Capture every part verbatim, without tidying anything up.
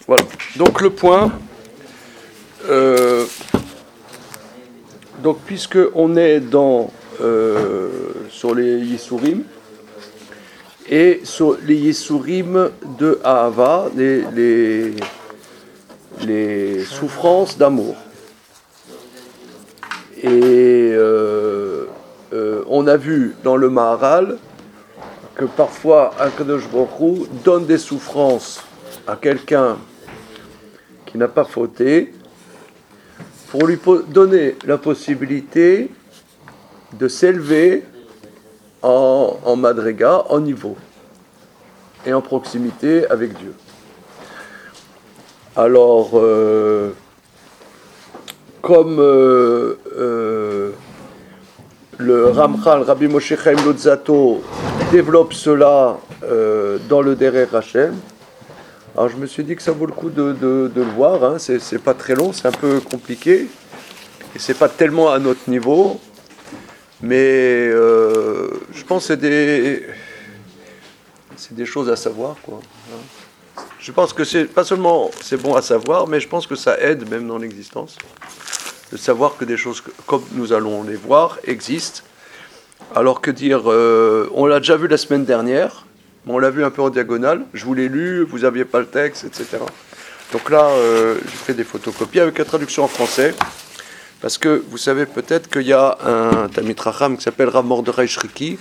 Voilà. Donc le point, euh, donc puisque on est dans euh, sur les Yisurim et sur les Yisurim de Ahava, les, les, les souffrances d'amour. Et euh, euh, on a vu dans le Maharal que parfois Akadosh Baruch Hu donne des souffrances à quelqu'un qui n'a pas fauté pour lui po- donner la possibilité de s'élever en, en madriga, en niveau et en proximité avec Dieu. Alors, euh, comme euh, euh, le Ramchal, Rabbi Moshe Chaim Luzzatto, développe cela euh, dans le Derer Hashem, alors je me suis dit que ça vaut le coup de, de, de le voir, hein. c'est, c'est pas très long, c'est un peu compliqué, et c'est pas tellement à notre niveau, mais euh, je pense que c'est des, c'est des choses à savoir, quoi. Je pense que c'est pas seulement c'est bon à savoir, mais je pense que ça aide même dans l'existence, de savoir que des choses comme nous allons les voir existent. Alors que dire, euh, on l'a déjà vu la semaine dernière, on l'a vu un peu en diagonale, je vous l'ai lu, vous n'aviez pas le texte, et cetera. Donc là, euh, j'ai fait des photocopies avec la traduction en français, parce que vous savez peut-être qu'il y a un Talmid Chacham qui s'appelle Rav Mordechai Shriki,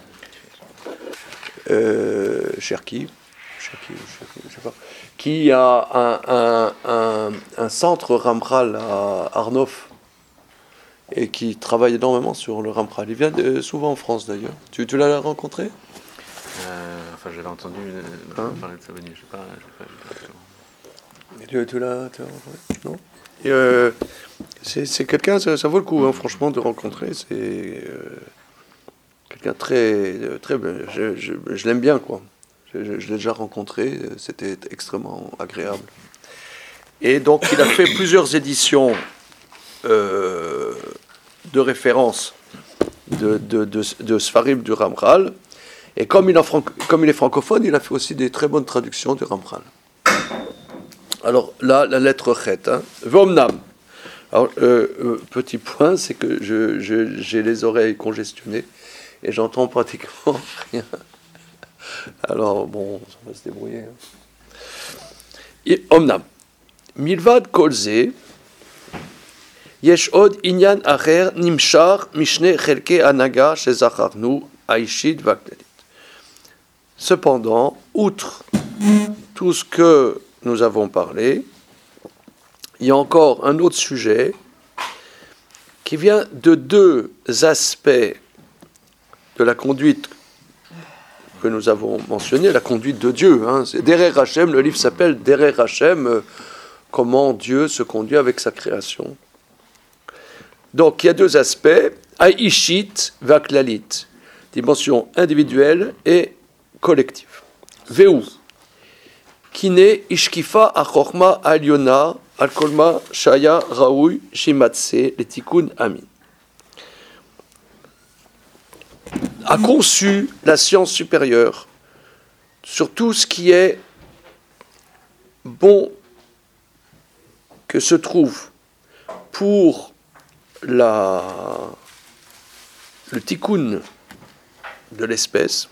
euh, Cherki, Cherki, je sais pas, qui a un, un, un, un centre Ramchal à Arnof, et qui travaille énormément sur le Ramchal. Il vient de, souvent en France d'ailleurs. Tu, tu l'as rencontré ? euh, Enfin, j'avais entendu euh, hein parler de sa venue. Je sais pas. Je sais pas, je sais pas. Tu, tu l'as, tu l'as rencontré ? Non ? Et euh, c'est, c'est quelqu'un, ça, ça vaut le coup, hein, franchement, de rencontrer. C'est euh, quelqu'un très, très bien. Je, je, je l'aime bien, quoi. Je, je, je l'ai déjà rencontré. C'était extrêmement agréable. Et donc, il a fait plusieurs éditions. Euh, de référence de, de, de, de Sfarim du Ramchal. Et comme il, franc- comme il est francophone, il a fait aussi des très bonnes traductions du Ramchal. Alors là, la lettre Chet, hein. Vomnam. Alors, euh, euh, petit point, c'est que je, je, j'ai les oreilles congestionnées et j'entends pratiquement rien. Alors, bon, on va se débrouiller. Hein. Omnam. Milvad Kolze. יש עוד עניין אחר נמשך משני חלקי הנהגה שזכרנו, האישית והכללית. Cependant, outre tout ce que nous avons parlé, il y a encore un autre sujet qui vient de deux aspects de la conduite que nous avons mentionnée, la conduite de Dieu. Hein. C'est Derer Hashem, le livre s'appelle Derer Hashem, euh, comment Dieu se conduit avec sa création. Donc, il y a deux aspects, Aishit vaklalit, dimension individuelle et collective. Veu, kine ishkifa achorma alyona alkolma shaya raoui shimatse letikun amin. A conçu la science supérieure sur tout ce qui est bon que se trouve pour La, le tikkun de l'espèce,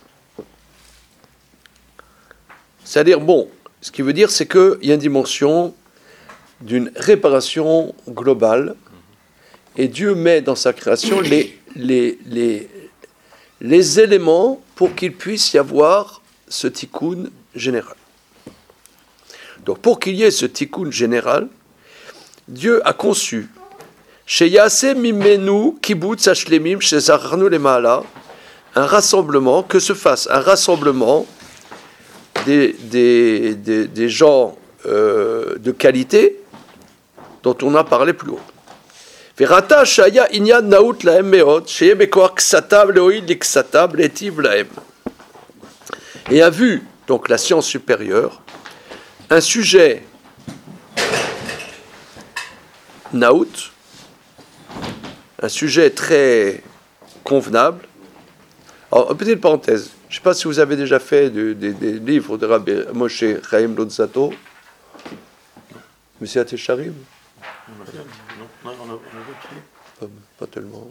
c'est-à-dire, bon, ce qui veut dire, c'est qu'il y a une dimension d'une réparation globale, et Dieu met dans sa création les, les, les, les éléments pour qu'il puisse y avoir ce tikkun général. Donc, pour qu'il y ait ce tikkun général, Dieu a conçu Sheyase mimenu kibbutz hashlemim shezarnu lemala, un rassemblement, que se fasse un rassemblement des, des, des, des gens euh, de qualité dont on a parlé plus haut. Verata shaya inyan naut lahem meod sheye bekoach ksatab leoid liksatab letiv lahem. Et a vu donc la science supérieure un sujet naout, un sujet très convenable. Alors, une petite parenthèse, je ne sais pas si vous avez déjà fait des, des, des livres de Rabbi Moshe Chaim Luzzatto. Messiat Yesharim? On a fait, non, non, on a, on a fait. Pas, pas tellement.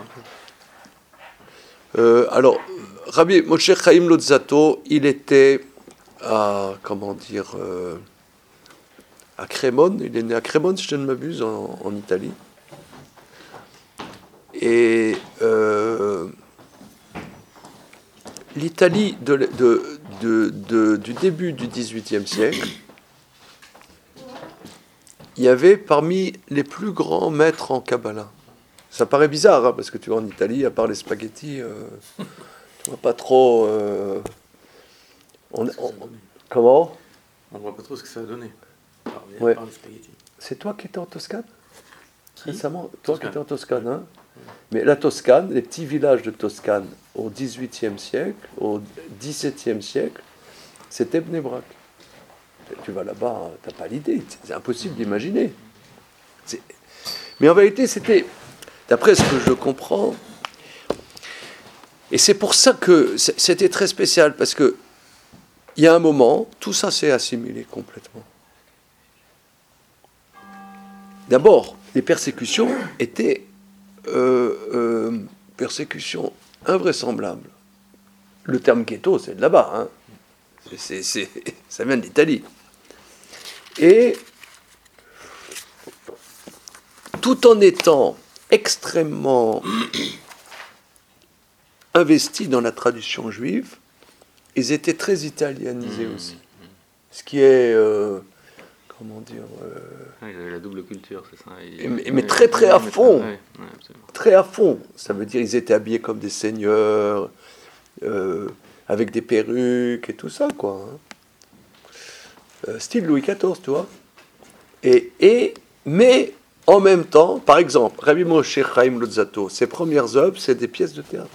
Euh, alors, Rabbi Moshe Chaim Luzzatto, il était à, comment dire, euh, à Crémone. Il est né à Crémone, si je ne m'abuse, en, en Italie. Et euh, l'Italie de, de, de, de, du début du dix-huitième siècle, il y avait parmi les plus grands maîtres en Kabbalah. Ça paraît bizarre, hein, parce que tu vois, en Italie, à part les spaghettis, euh, tu vois pas trop... Euh, on, on, comment? On ne voit pas trop ce que ça a donné. Par les, ouais. par les spaghettis. C'est toi qui étais en Toscane? Qui? Récemment, toi Toscane. qui étais en Toscane, hein? Mais la Toscane, les petits villages de Toscane, au dix-huitième siècle, au dix-septième siècle, c'était Bnei Brak. Tu vas là-bas, tu n'as pas l'idée, c'est impossible d'imaginer. C'est... Mais en vérité, c'était, d'après ce que je comprends, et c'est pour ça que c'était très spécial, parce que il y a un moment, tout ça s'est assimilé complètement. D'abord, les persécutions étaient euh, euh, persécutions invraisemblables. Le terme ghetto, c'est de là-bas, hein. c'est, c'est, ça vient d'Italie. Et tout en étant extrêmement investis dans la tradition juive, ils étaient très italianisés aussi. Ce qui est, euh, comment dire... Euh, ah, ils avaient la double culture, c'est ça. Ils, mais, mais très très à fond. Ouais, ouais, très à fond. Ça veut dire qu'ils étaient habillés comme des seigneurs, euh, avec des perruques et tout ça, quoi. Hein. Euh, style Louis quatorze, tu vois. Et, et, mais en même temps, par exemple, Rabbi Moshe Chaim Luzzatto, ses premières œuvres, c'est des pièces de théâtre.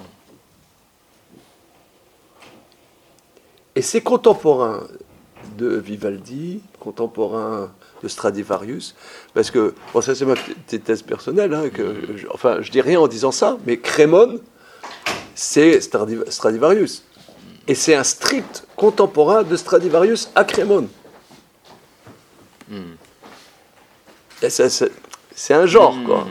Et ses contemporains de Vivaldi, contemporains de Stradivarius, parce que, bon, ça c'est ma petite thèse personnelle, hein, que je, enfin, je dis rien en disant ça, mais Crémone, c'est Stradivarius. Et c'est un strict contemporain de Stradivarius à Crémone. Mm. Et ça, c'est, c'est un genre, quoi.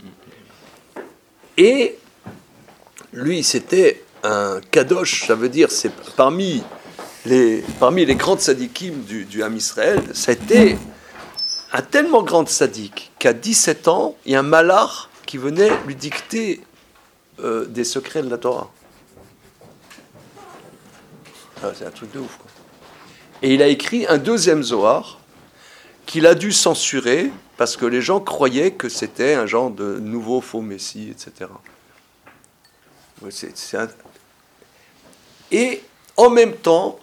Et lui, c'était un kadosh, ça veut dire, c'est parmi les, parmi les grandes sadikim du, du Ham Israël, c'était un tellement grand sadique qu'à dix-sept ans, il y a un malach qui venait lui dicter euh, des secrets de la Torah. Ah, c'est un truc de ouf, quoi. Et il a écrit un deuxième Zohar qu'il a dû censurer parce que les gens croyaient que c'était un genre de nouveau faux messie, et cetera. Ouais, c'est, c'est un... Et en même temps,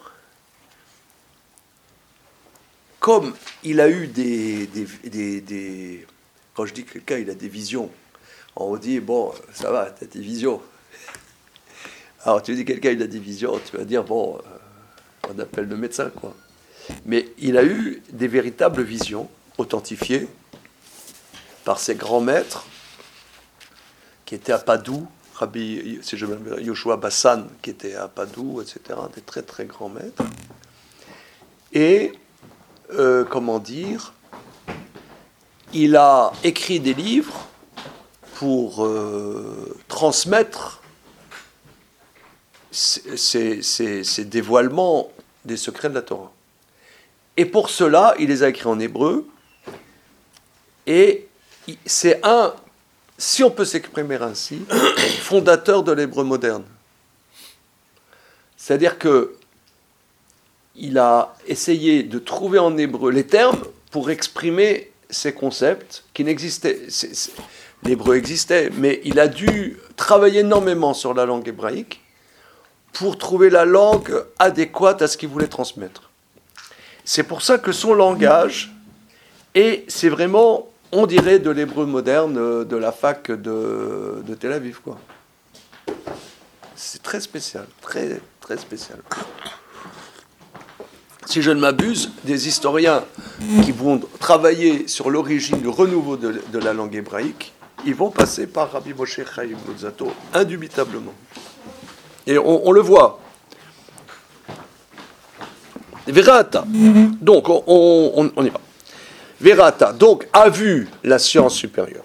comme il a eu des, des, des, des... Quand je dis que quelqu'un il a des visions, on dit, bon, ça va, t'as des visions. Alors tu dis quelqu'un il a des visions, tu vas dire, bon, euh, on appelle le médecin, quoi. Mais il a eu des véritables visions, authentifiées par ses grands maîtres, qui étaient à Padoue, Rabbi, si je me rappelle, Yoshua Bassan, qui était à Padoue, et cetera, des très très grands maîtres. Et, euh, comment dire, il a écrit des livres pour euh, transmettre ces, ces, ces dévoilements des secrets de la Torah. Et pour cela, il les a écrits en hébreu. Et c'est un, si on peut s'exprimer ainsi, fondateur de l'hébreu moderne. C'est-à-dire que il a essayé de trouver en hébreu les termes pour exprimer ces concepts qui n'existaient. C'est, c'est, l'hébreu existait, mais il a dû travailler énormément sur la langue hébraïque pour trouver la langue adéquate à ce qu'il voulait transmettre. C'est pour ça que son langage, et c'est vraiment, on dirait, de l'hébreu moderne de la fac de, de Tel Aviv, quoi. C'est très spécial, très, très spécial. Si je ne m'abuse, des historiens qui vont travailler sur l'origine, le renouveau de, de la langue hébraïque, ils vont passer par Rabbi Moshe Chaim Luzzatto, indubitablement. Et on, on le voit. Verata. Donc, on, on, on y va. Verata, donc a vu la science supérieure.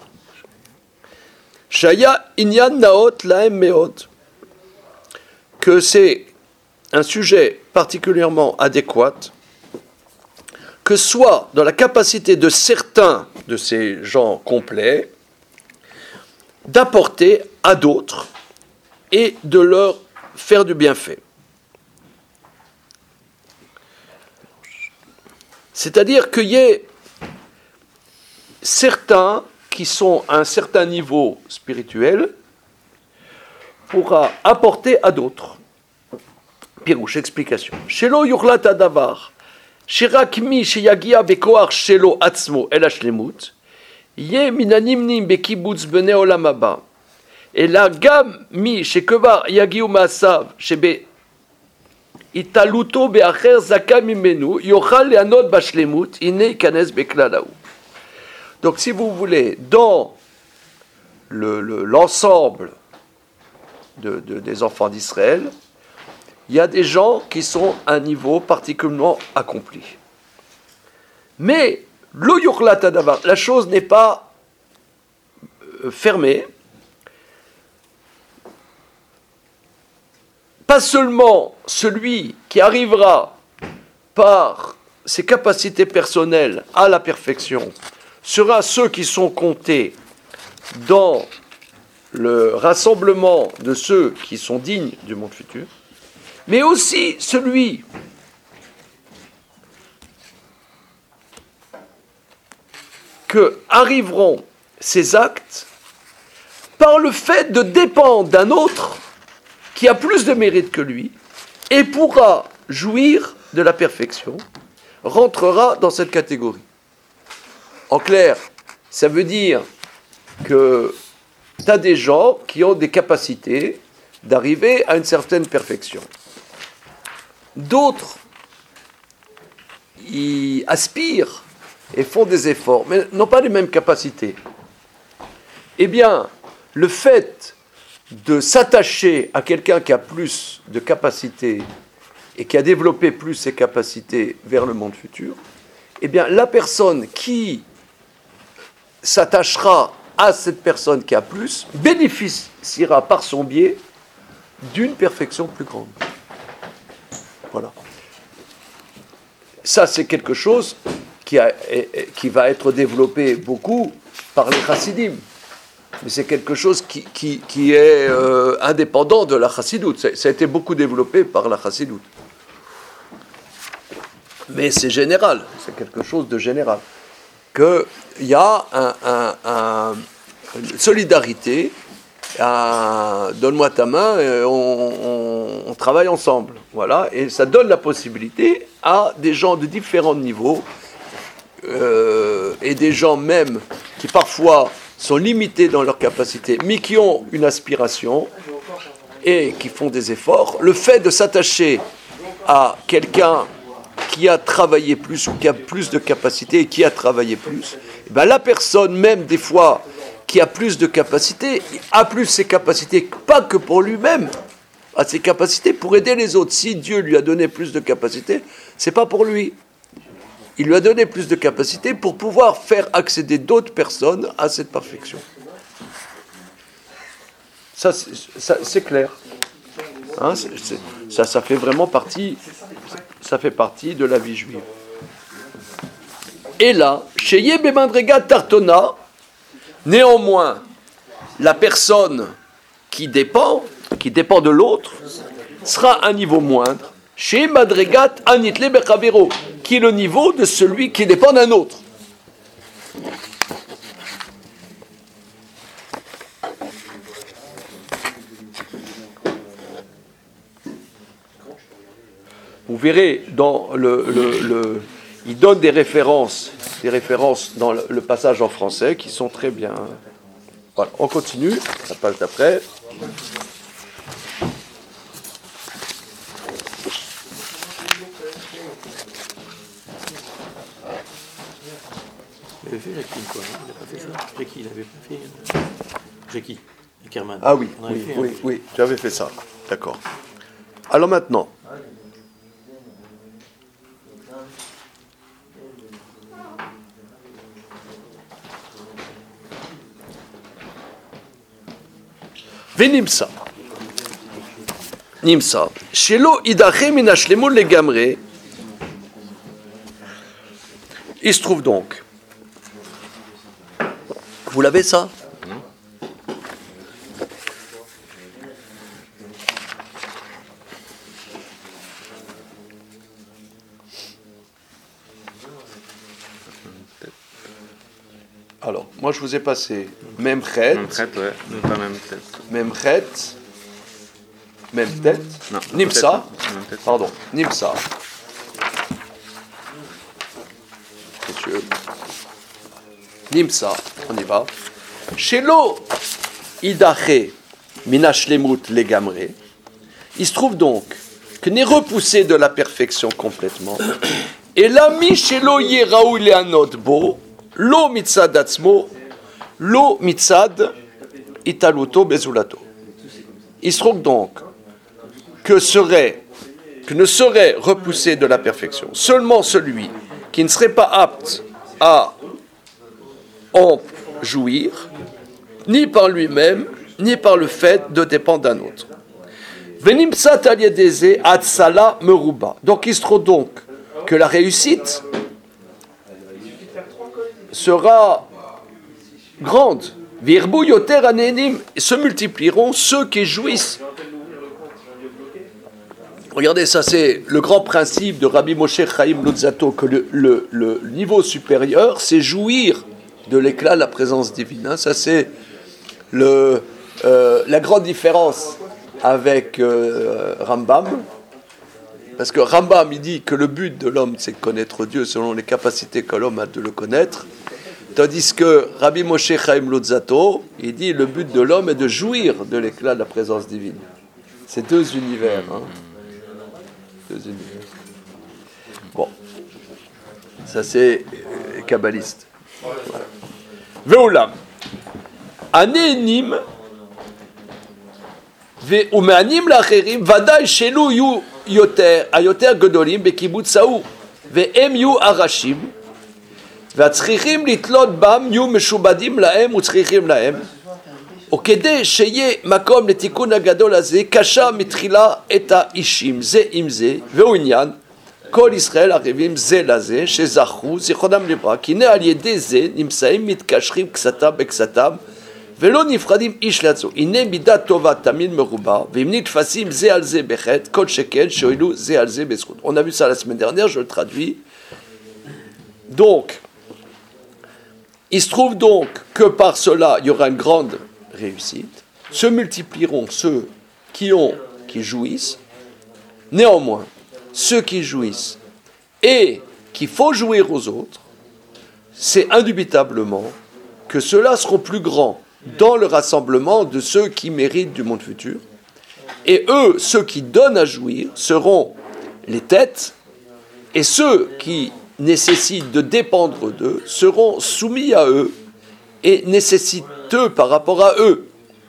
Shaya inyan naot laem meot, que c'est un sujet particulièrement adéquat, que soit dans la capacité de certains de ces gens complets d'apporter à d'autres et de leur faire du bienfait. C'est-à-dire qu'il y ait certains qui sont à un certain niveau spirituel pourra apporter à d'autres. Pirouche, explication. Shelo yuchlat adavar, shirak mi sheyagia bekoar shelo atzmo el hashlemut, ye minanimnim bekibutz bene olam haba, ela gam mi shekevar yagiu maasav shebe italuto beacher zaka mimenu yochal leanot bashlemut ine ikanes beklalaou. Donc, si vous voulez, dans le, le, l'ensemble de, de, des enfants d'Israël, il y a des gens qui sont à un niveau particulièrement accompli. Mais, lo yuchlat hadavar, la chose n'est pas fermée. Pas seulement celui qui arrivera par ses capacités personnelles à la perfection sera ceux qui sont comptés dans le rassemblement de ceux qui sont dignes du monde futur, mais aussi celui que arriveront ces actes par le fait de dépendre d'un autre qui a plus de mérite que lui et pourra jouir de la perfection, rentrera dans cette catégorie. En clair, ça veut dire que tu as des gens qui ont des capacités d'arriver à une certaine perfection. D'autres y aspirent et font des efforts, mais n'ont pas les mêmes capacités. Eh bien, le fait de s'attacher à quelqu'un qui a plus de capacités et qui a développé plus ses capacités vers le monde futur, eh bien, la personne qui s'attachera à cette personne qui a plus, bénéficiera par son biais d'une perfection plus grande. Voilà. Ça, c'est quelque chose qui, a, qui va être développé beaucoup par les chassidim. Mais c'est quelque chose qui, qui, qui est euh, indépendant de la chassidoute. Ça, ça a été beaucoup développé par la chassidoute. Mais c'est général, c'est quelque chose de général. Qu'il y a un, un, un, une solidarité, un, donne-moi ta main, et on, on, on travaille ensemble. Voilà, et ça donne la possibilité à des gens de différents niveaux, euh, et des gens même qui parfois sont limités dans leur capacité, mais qui ont une aspiration et qui font des efforts. Le fait de s'attacher à quelqu'un qui a travaillé plus ou qui a plus de capacité et qui a travaillé plus, eh bien la personne même des fois qui a plus de capacité, a plus ses capacités, pas que pour lui-même, a ses capacités pour aider les autres. Si Dieu lui a donné plus de capacité, c'est pas pour lui. Il lui a donné plus de capacité pour pouvoir faire accéder d'autres personnes à cette perfection. Ça, c'est, ça, c'est clair. Hein, c'est, c'est, ça, ça fait vraiment partie, ça fait partie de la vie juive. Et là, chez Yebemandrega Tartona, néanmoins, la personne qui dépend, qui dépend de l'autre, sera à un niveau moindre. Chez Madregat Anitle Bechavero, qui est le niveau de celui qui dépend d'un autre. Vous verrez, dans le, le, le, il donne des références, des références dans le, le passage en français qui sont très bien. Voilà, on continue, la page d'après. Il avait fait Jackie, quoi. Il n'a pas fait ça. Jackie, il n'avait pas fait. Jackie, Kerman. Ah oui, oui, fait, oui, hein. oui, j'avais fait ça. D'accord. Alors maintenant. Venimsa. Nimsa. Shelo idache min hashlemut legamre. Il se trouve donc. Vous l'avez ça? Alors, moi je vous ai passé même chet, Même tête, ouais. Non, pas même tête. même chet, même tête, Non. nimsa, peut-être, même tête. pardon, nimsa. Messieurs, nimsa, on y va. Shelo idache minashlemut legamre. Il se trouve donc que n'est repoussé de la perfection complètement. Et l'ami shelo yeraou leanot bo. Lo mitzad atzmo, lo mitzad italuto bezulato. Il se trouve donc que, serait, que ne serait repoussé de la perfection seulement celui qui ne serait pas apte à en jouir, ni par lui-même, ni par le fait de dépendre d'un autre. Venimtsat aliedeze atzala meruba. Donc il se trouve donc que la réussite sera grande. Virbu yoter anenim, se multiplieront ceux qui jouissent. Regardez, ça c'est le grand principe de Rabbi Moshe Chaim Luzzatto, que le, le, le niveau supérieur, c'est jouir de l'éclat de la présence divine. Ça c'est le, euh, la grande différence avec euh, Rambam. Parce que Rambam, il dit que le but de l'homme, c'est de connaître Dieu selon les capacités que l'homme a de le connaître. Tandis que Rabbi Moshe Chaim Luzzatto, il dit le but de l'homme est de jouir de l'éclat de la présence divine. C'est deux univers. Hein. Deux univers. Bon. Ça, c'est euh, kabbaliste. Ve'olam. Anénim. Ve'umeanim l'acherim. Vadaï shelu yu yoter. Ayoter gedolim. Bekibut saou. Ve'em yu arashim. והצריכים לתלות בם יהיו משובדים להם וצריכים להם וכדי שיהיה מקום לתיקון הגדול הזה קשה מתחילה את האישים זה עם זה והוא עניין כל ישראל ערבים זה לזה שזכו זיכרונם לברכה כי הנה על ידי זה נמצאים מתקשרים קצתם בקצתם ולא נפרדים איש לעצמו הנה מידת טובה תמיד מרובה ואם נתפסים זה על זה בחטא כל שכן שהועילו זה על זה בזכות. On a vu ça la semaine dernière, je le traduis. Donc il se trouve donc que par cela, il y aura une grande réussite. Se multiplieront ceux qui ont, qui jouissent. Néanmoins, ceux qui jouissent et qu'il faut jouir aux autres, c'est indubitablement que ceux-là seront plus grands dans le rassemblement de ceux qui méritent du monde futur. Et eux, ceux qui donnent à jouir, seront les têtes, et ceux qui nécessitent de dépendre d'eux, seront soumis à eux et nécessiteux par rapport à eux.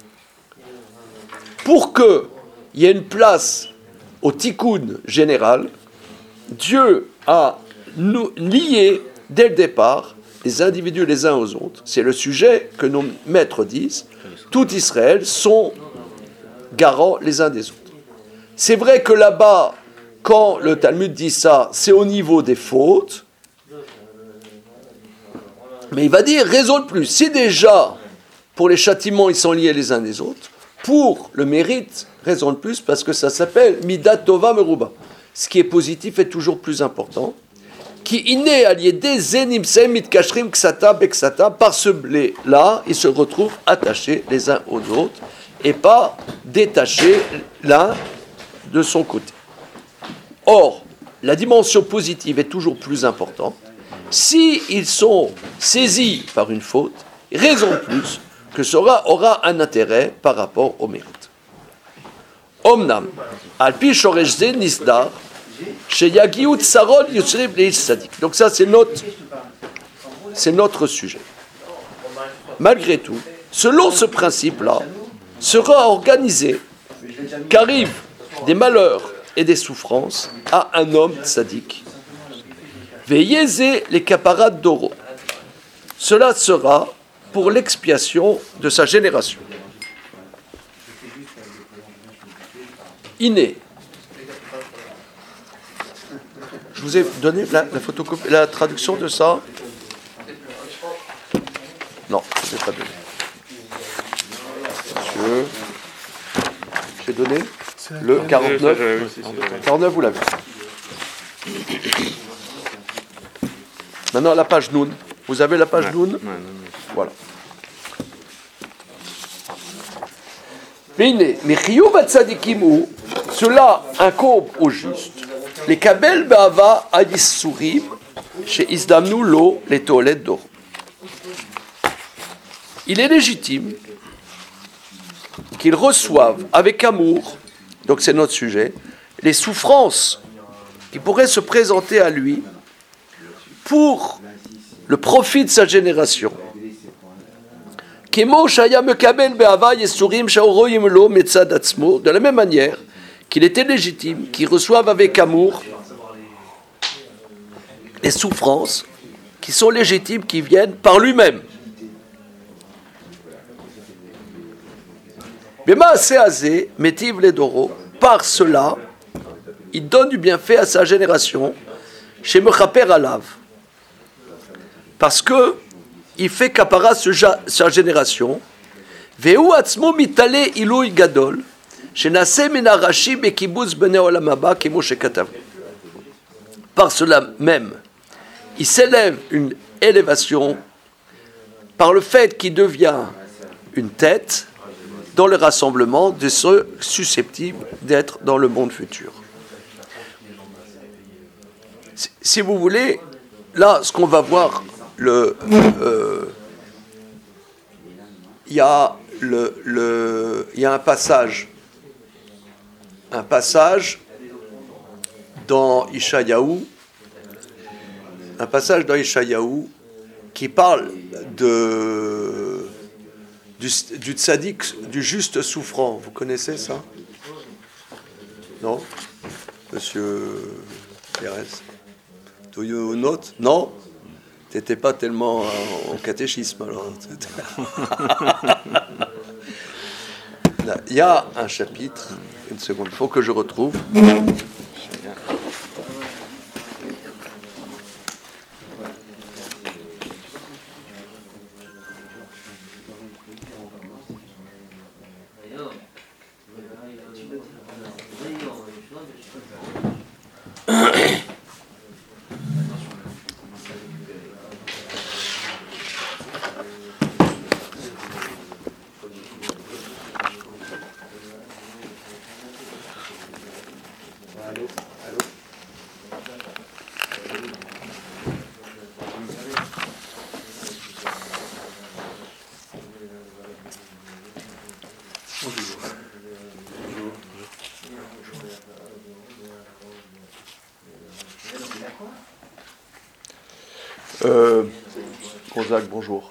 Pour qu'il y ait une place au tikkun général, Dieu a nous lié dès le départ les individus les uns aux autres. C'est le sujet que nos maîtres disent. Tout Israël sont garants les uns des autres. C'est vrai que là-bas, quand le Talmud dit ça, c'est au niveau des fautes. Mais il va dire, raison de plus. Si déjà, pour les châtiments, ils sont liés les uns des autres, pour le mérite, raison de plus, parce que ça s'appelle Midat Tova Meruba. Ce qui est positif est toujours plus important. Qui iné aliédé zenimsem mitkashrim ksata beksata. Par ce blé-là, ils se retrouvent attachés les uns aux autres et pas détachés l'un de son côté. Or, la dimension positive est toujours plus importante. Si ils sont saisis par une faute, raison de plus que cela aura un intérêt par rapport au mérite. Omnam, alpi shoreshze nisdar, sheyagiut sarod yutsrib leish sadik. Donc ça, c'est notre, c'est notre sujet. Malgré tout, selon ce principe-là, sera organisé qu'arrivent des malheurs et des souffrances à un homme tzaddik. Veillez les caparades d'oro. Cela sera pour l'expiation de sa génération. Iné. Je vous ai donné la, la photocopie, la traduction de ça. Non, je ne l'ai pas donné. Monsieur, j'ai donné le quarante-neuf. quarante-neuf, vous l'avez. Maintenant, la page Noun. Vous avez la page Noun? Voilà. Mine, Michiyuv Tzadikim ou, cela incombe au juste. Les Kabel Be'ava Ayisurim, chez Isdamnu Lo, les toilettes d'or. Il est légitime qu'ils reçoivent avec amour, donc c'est notre sujet, les souffrances qui pourraient se présenter à lui pour le profit de sa génération. De la même manière qu'il était légitime qu'il reçoive avec amour les souffrances qui sont légitimes, qui viennent par lui-même. Par cela, il donne du bienfait à sa génération, chez Mechaper Alav, parce que il fait capara sa génération. Veu atzmo mitale ilui gadol, shenase min harashi bekibutz bnei olam haba kemo shekatav. Par cela même, il s'élève une élévation par le fait qu'il devient une tête dans le rassemblement de ceux susceptibles d'être dans le monde futur. Si vous voulez, là, ce qu'on va voir, le, euh, y a le, le, y a un passage, un passage dans Ishayahu, un passage dans Ishayahu qui parle de du, du tzaddik, du juste souffrant. Vous connaissez ça? Non, Monsieur Pérez? Do you know? Non? T'étais pas tellement en catéchisme alors. Il y a un chapitre, une seconde, il faut que je retrouve. Euh, Gonzague, bonjour.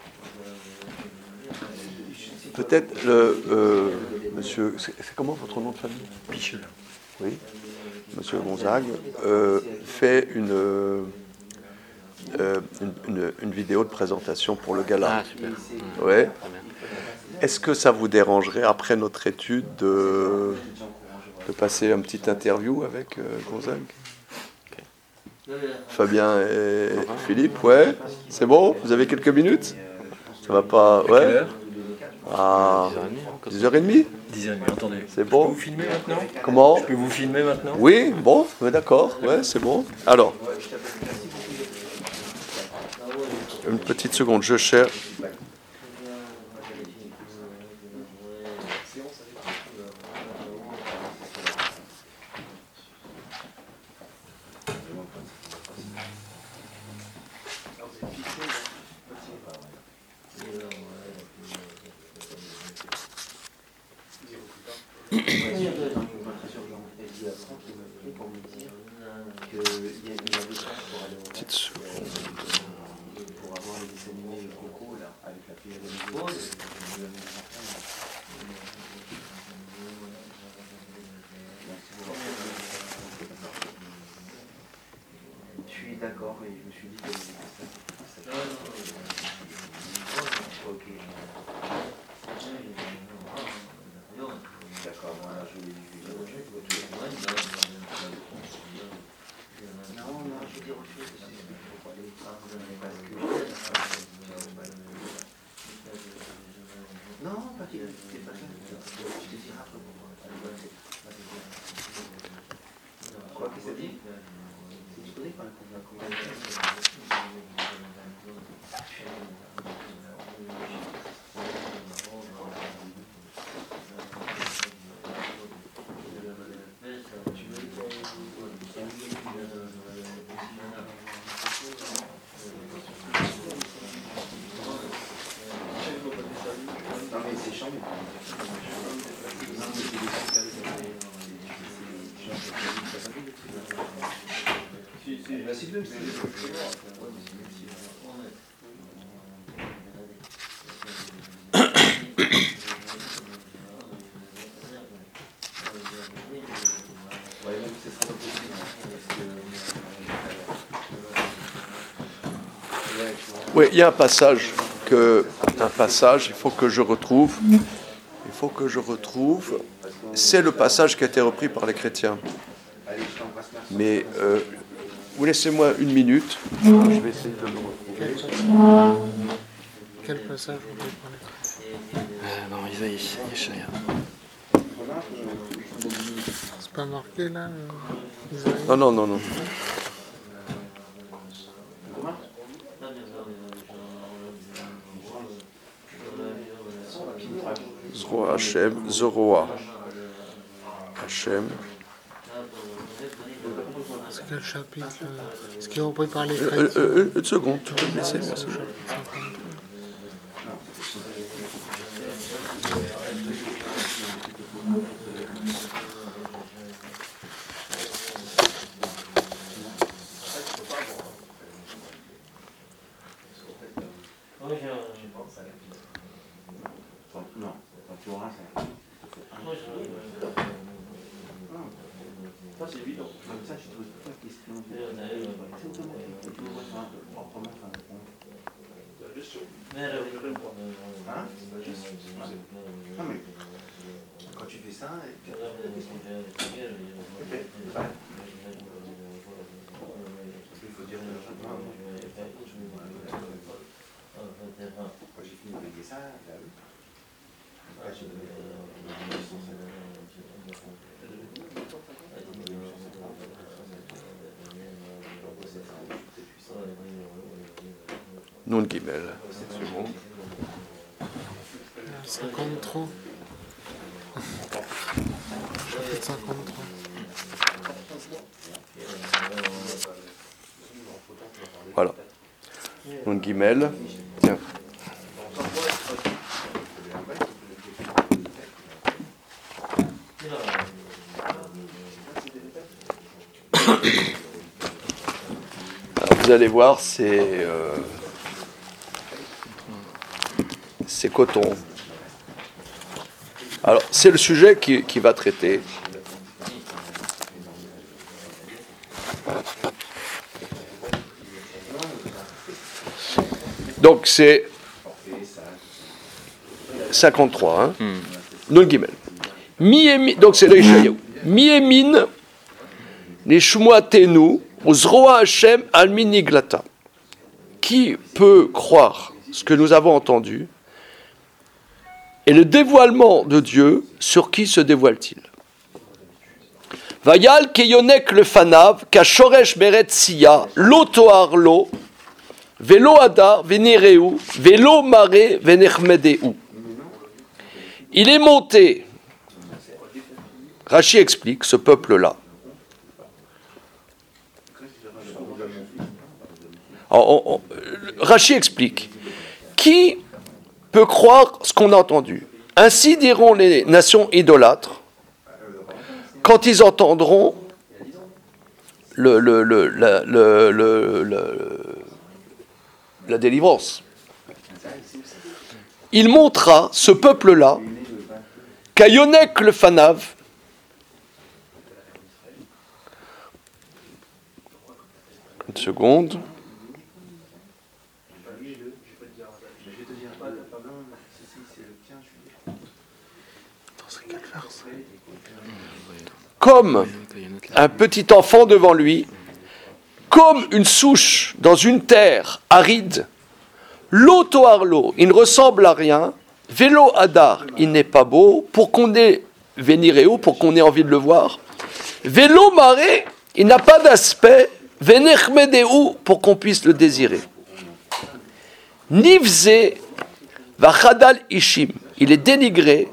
Peut-être le euh, monsieur, c'est, c'est comment votre nom de famille? Pichel. Oui, monsieur Gonzague euh, fait une, euh, une, une, une vidéo de présentation pour le gala. Ah, super. Ouais. Est-ce que ça vous dérangerait après notre étude de, de passer un petit interview avec euh, Gonzague? Fabien et Philippe, ouais, c'est bon? Vous avez quelques minutes? Ça va pas, ouais? À dix heures trente? dix heures trente, attendez. C'est bon? Je peux vous filmer maintenant? Comment? Je peux vous filmer maintenant? Oui, bon, ouais, d'accord, ouais, c'est bon. Alors, une petite seconde, je cherche. Petite seconde. Je suis d'accord et je me suis dit que ça. Ok. D'accord, voilà, je vais. Non, non, je dis autre chose. Non, pas qu'il c'est pas ça. Je te dirai après. Quoi que ça dit? C'est disponible quand non mais c'est chiant. Oui, il y a un passage que, un passage, il faut que je retrouve. Il faut que je retrouve. C'est le passage qui a été repris par les chrétiens. Mais euh, vous laissez-moi une minute. Je vais essayer de le retrouver. Quel passage vous voulez parler? Euh, non, Isaïe, Yeshaya. C'est pas marqué là euh, Isaïe? Non, non, non, non. Zoroa Hashem, Zoroa Hashem. C'est quel chapitre euh, ce qui est repris par les Euh, chrétiens? euh, euh, une seconde, tu peux me laisser, merci. Non, tu auras ça. Ça c'est évident. Comme ça, je trouve pas de question. C'est automatique. Tu vois, proprement, enfin, hein? Non mais, quand tu fais ça, tu as la question. Il faut dire quand j'ai fini de payer ça, là oui. Après, j'ai Nun Gimel. Seconde. cinquante-trois. Chapitre cinquante-trois. Voilà. Nun Gimel. Tiens. Alors, vous allez voir, c'est euh, c'est coton. Alors, c'est le sujet qui, qui va traiter. Donc, c'est cinquante-trois, hein. Hmm. Nun Gimel. Mi donc, c'est le Yeshayahu. Miemin, les Shmuatenu, Uzroa Hashem Almin Niglata. Qui peut croire ce que nous avons entendu? Et le dévoilement de Dieu, sur qui se dévoile-t-il? Vayal keyonek le fanav, kashoresh beret siya, lo toar lo, velo adar venereu, velo mare venechmedeu. Il est monté. Rachi explique ce peuple-là. Alors, on, on, Rachi explique. Qui peut croire ce qu'on a entendu? Ainsi diront les nations idolâtres quand ils entendront le, le, le, la, le, le, le, la délivrance. Il montra, ce peuple-là, qu'Ayonek le Fanav, une seconde. Comme un petit enfant devant lui, comme une souche dans une terre aride, l'auto arlo, il ne ressemble à rien, vélo adar, il n'est pas beau, pour qu'on ait véniréo, pour qu'on ait envie de le voir, vélo maré, il n'a pas d'aspect, vénermedéou, pour qu'on puisse le désirer. Nivze vachadal ishim, il est dénigré,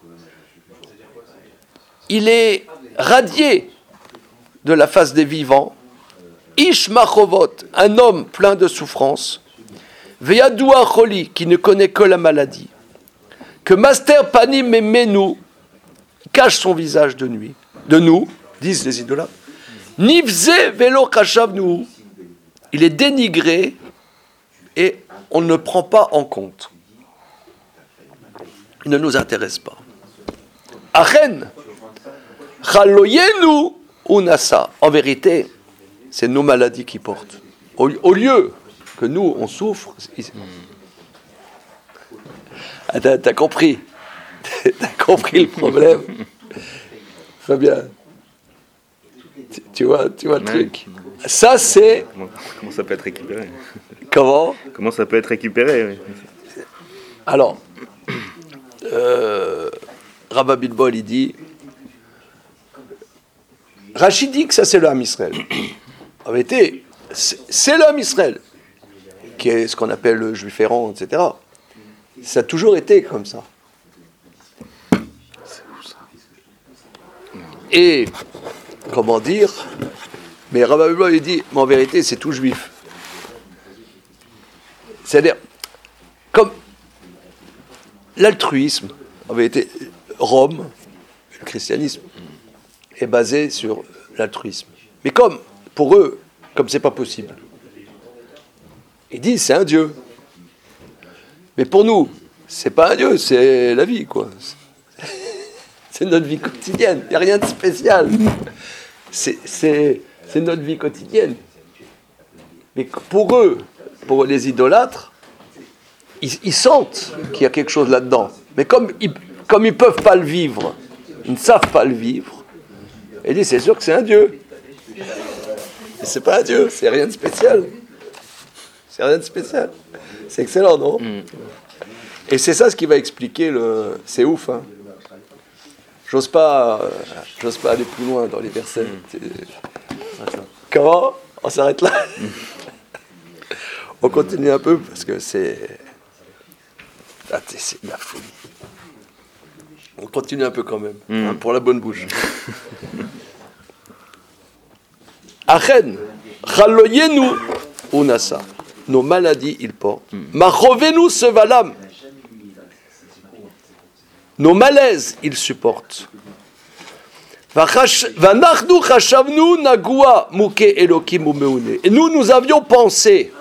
il est radié de la face des vivants, Ish machovot, un homme plein de souffrance, Veyadoua choli, qui ne connaît que la maladie, que Master Panim et Menou cache son visage de nuit, de nous, disent les idolâtres. Nivze velo kashavnu, il est dénigré et on ne le prend pas en compte. Il ne nous intéresse pas. Achen, chaloyenu unasa, en vérité, c'est nos maladies qui portent. Au, au lieu que nous, on souffre... Ah, t'as, t'as compris. T'as compris le problème. Fabien. Tu, tu vois, tu vois le truc. Ça, c'est... Comment, comment ça peut être récupéré? Comment? Comment ça peut être récupéré? Oui. Alors, euh, Rabba Bilbol, il dit... Rachid dit que ça, c'est le Ham Israël. En vérité, c'est, c'est le Ham Israël, qui est ce qu'on appelle le juif errant, et cetera. Ça a toujours été comme ça. Et, comment dire, mais Rabbi Bilbol, il dit, mais en vérité, c'est tout juif. C'est-à-dire, comme l'altruisme, en vérité, Rome, le christianisme, est basé sur l'altruisme. Mais comme, pour eux, comme c'est pas possible, ils disent c'est un Dieu. Mais pour nous, c'est pas un Dieu, c'est la vie, quoi. C'est notre vie quotidienne, il n'y a rien de spécial. C'est, c'est, c'est notre vie quotidienne. Mais pour eux, pour les idolâtres, ils, ils sentent qu'il y a quelque chose là-dedans. Mais comme ils comme ils peuvent pas le vivre, ils ne savent pas le vivre, ils disent c'est sûr que c'est un Dieu. Mais c'est pas un Dieu, c'est rien de spécial. C'est rien de spécial. C'est excellent, non? Mm. Et c'est ça ce qui va expliquer le... C'est ouf, hein. J'ose pas, euh, j'ose pas aller plus loin dans les versets. Mm. Comment? On s'arrête là? Mm. On continue un peu parce que c'est... Ah, c'est de la folie. On continue un peu quand même, mm. hein, pour la bonne bouche. Achen, chaloyenu unasa. Nos maladies, ils portent. Machovenu sevalam. Nos malaises, ils supportent. Vanachnu chashavnu nagua muke elokim umeune. Et nous, nous avions pensé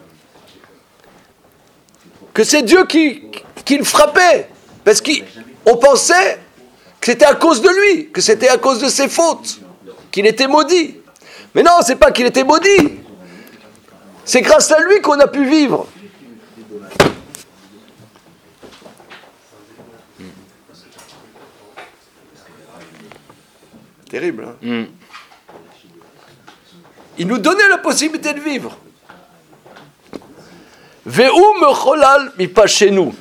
que c'est Dieu qui, qui le frappait. Parce qu'on pensait que c'était à cause de lui, que c'était à cause de ses fautes, qu'il était maudit. Mais non, c'est pas qu'il était maudit. C'est grâce à lui qu'on a pu vivre. Terrible, hein? Mm. Il nous donnait la possibilité de vivre. Ve'u mecholal mipashenu.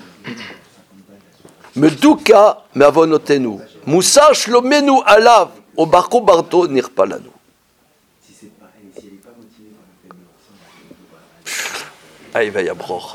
Meduka me'avonotenu. Musa shlomenu alav. Obarko barto nirpalanu. Ah, il va y avoir.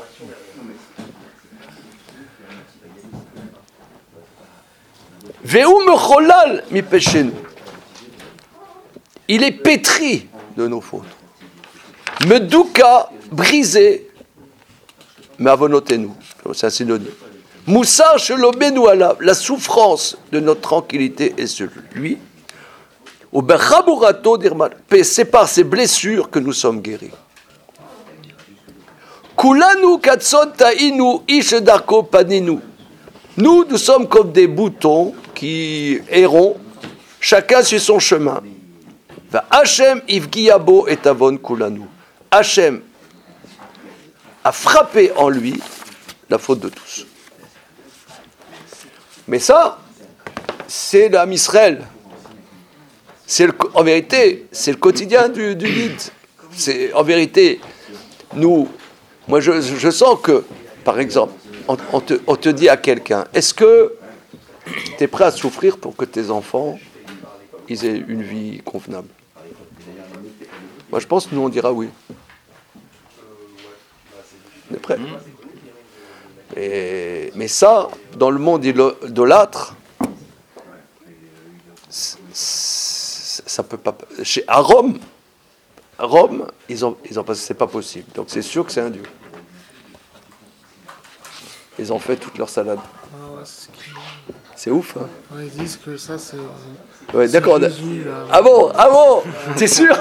Ve'u mecholal mipeshenu. Il est pétri de nos fautes. Meduka, brisé, mais avonotenu. C'est un synonyme. Moussa shelomenu alav. La souffrance de notre tranquillité est sur lui. Au berchaburato dirmal. C'est par ces blessures que nous sommes guéris. Kulanu katson ta'inu ish darko paninu. Nous, nous sommes comme des boutons qui errons, chacun sur son chemin. Hachem ivgiyabo et avon kulanu. Hachem a frappé en lui la faute de tous. Mais ça, c'est l'âme Israël. C'est le, en vérité, c'est le quotidien du, du guide. C'est, en vérité, nous, moi je, je sens que, par exemple, on, on, te, on te dit à quelqu'un, est-ce que tu es prêt à souffrir pour que tes enfants ils aient une vie convenable? Moi je pense que nous on dira oui. On est prêt. Et, mais ça, dans le monde idolâtre, ça peut pas. Chez, à Rome, à Rome, ils ont, ils ont pas, c'est pas possible. Donc c'est sûr que c'est un dieu. Ils ont fait toute leur salade. Ah ouais, c'est, qui... c'est ouf, hein? Ouais, ils disent que ça c'est. Ouais, c'est d'accord. Jésus, là. Ah bon, ah bon, t'es sûr?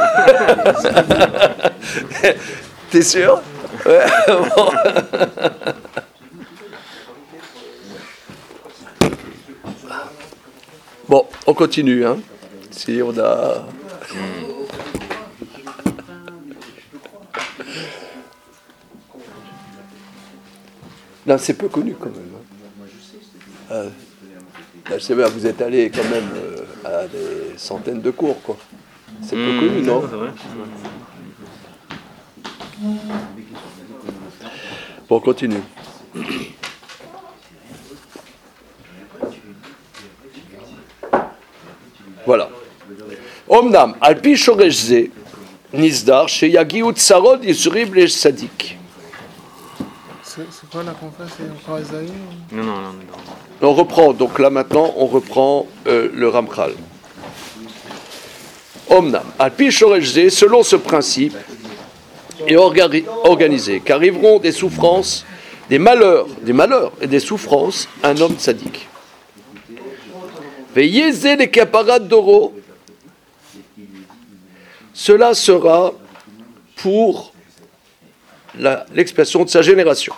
T'es sûr? Ouais, bon. Bon, on continue, hein. Si on a. Non, c'est peu connu quand même. Hein. Euh, là, je sais pas, vous êtes allé quand même euh, à des centaines de cours, quoi. C'est peu Mmh, connu, non? c'est vrai. Bon, on continue. Voilà. Omnam, alpi shoreshze, nizdar, chez Yagiou Tsarod, Yisurib les Sadik. C'est, c'est quoi la confesse? C'est encore Isaïe ou... Non, non, non. non. On reprend, donc là maintenant, on reprend euh, le Ramchal. Omnam, alpi shoreshze, selon ce principe, est orga- organisé, qu'arriveront des souffrances, des malheurs, des malheurs et des souffrances, un homme sadique. Veillez les caparades d'oro. Cela sera pour la, l'expiation de sa génération.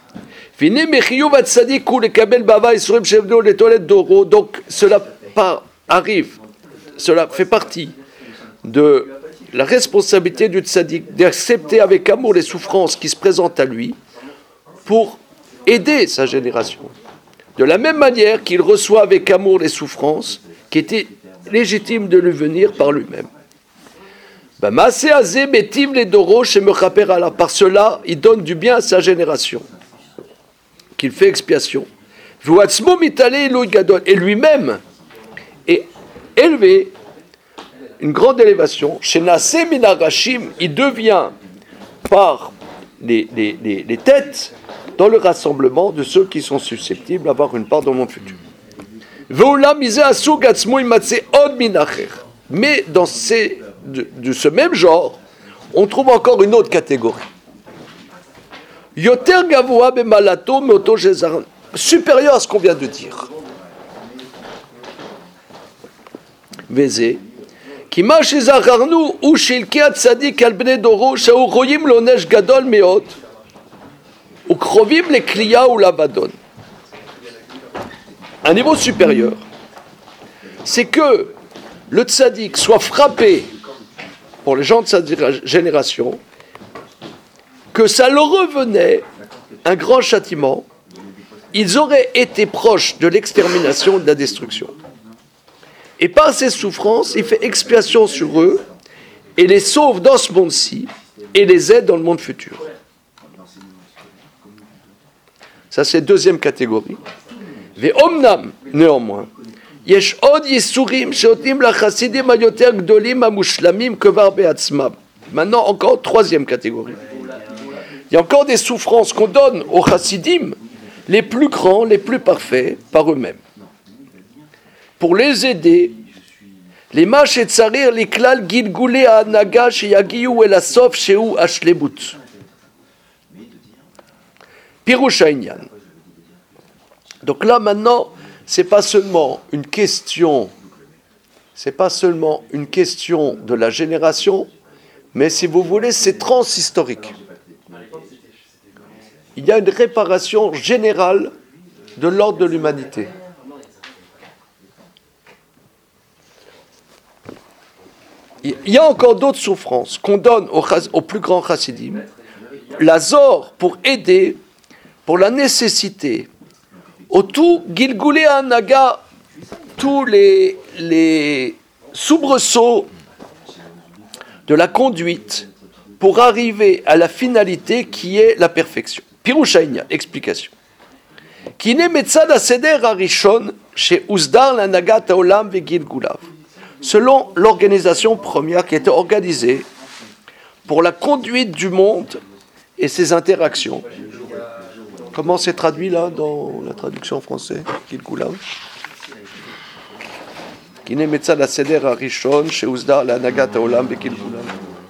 Donc cela par, arrive, cela fait partie de la responsabilité du tzaddik d'accepter avec amour les souffrances qui se présentent à lui pour aider sa génération. De la même manière qu'il reçoit avec amour les souffrances qui étaient légitimes de lui venir par lui-même. Par cela, il donne du bien à sa génération, qu'il fait expiation. Et lui-même est élevé, une grande élévation. Il devient par les, les, les, les têtes dans le rassemblement de ceux qui sont susceptibles d'avoir une part dans mon futur. Mais dans ces, de, de ce même genre, on trouve encore une autre catégorie. Supérieur à ce qu'on vient de dire. Vézé. Kima shezacharnu u shilkei atzadik al bnei doro shehu royim lonesh gadol meot. Un niveau supérieur, c'est que le tzaddik soit frappé pour les gens de sa génération, que ça leur revenait un grand châtiment, ils auraient été proches de l'extermination, de la destruction. Et par ces souffrances, il fait expiation sur eux et les sauve dans ce monde-ci et les aide dans le monde futur. Ça, c'est la deuxième catégorie. Ve'omnam, néanmoins, yesh od yisurim sheotim lachasidim hayoter gdolim hamushlamim kevar be'atzmam. Maintenant, encore troisième catégorie. Il y a encore des souffrances qu'on donne aux chassidim, les plus grands, les plus parfaits, par eux-mêmes. Pour les aider, les mach et tsarir, les klal gilgoulé à anaga sheyagiyu el asof sheu ashlebut. Pirushainyan. Donc là maintenant, c'est pas seulement une question, c'est pas seulement une question de la génération, mais si vous voulez, c'est transhistorique. Il y a une réparation générale de l'ordre de l'humanité. Il y a encore d'autres souffrances qu'on donne aux, aux plus grands chassidim. L'azor pour aider, pour la nécessité. Au tout, Gilgoulé Anaga, tous les, les soubresauts de la conduite pour arriver à la finalité qui est la perfection. Pirouchaïnia, explication. Kine metzad aseder harishon chez Uzdar l'anagat haolam vegilgulav. Selon l'organisation première qui était organisée pour la conduite du monde et ses interactions. Comment c'est traduit là dans la traduction en français? Gilgulav. Kine metzad aseder harishon chez Uzdar l'anagat haolam vegilgulav.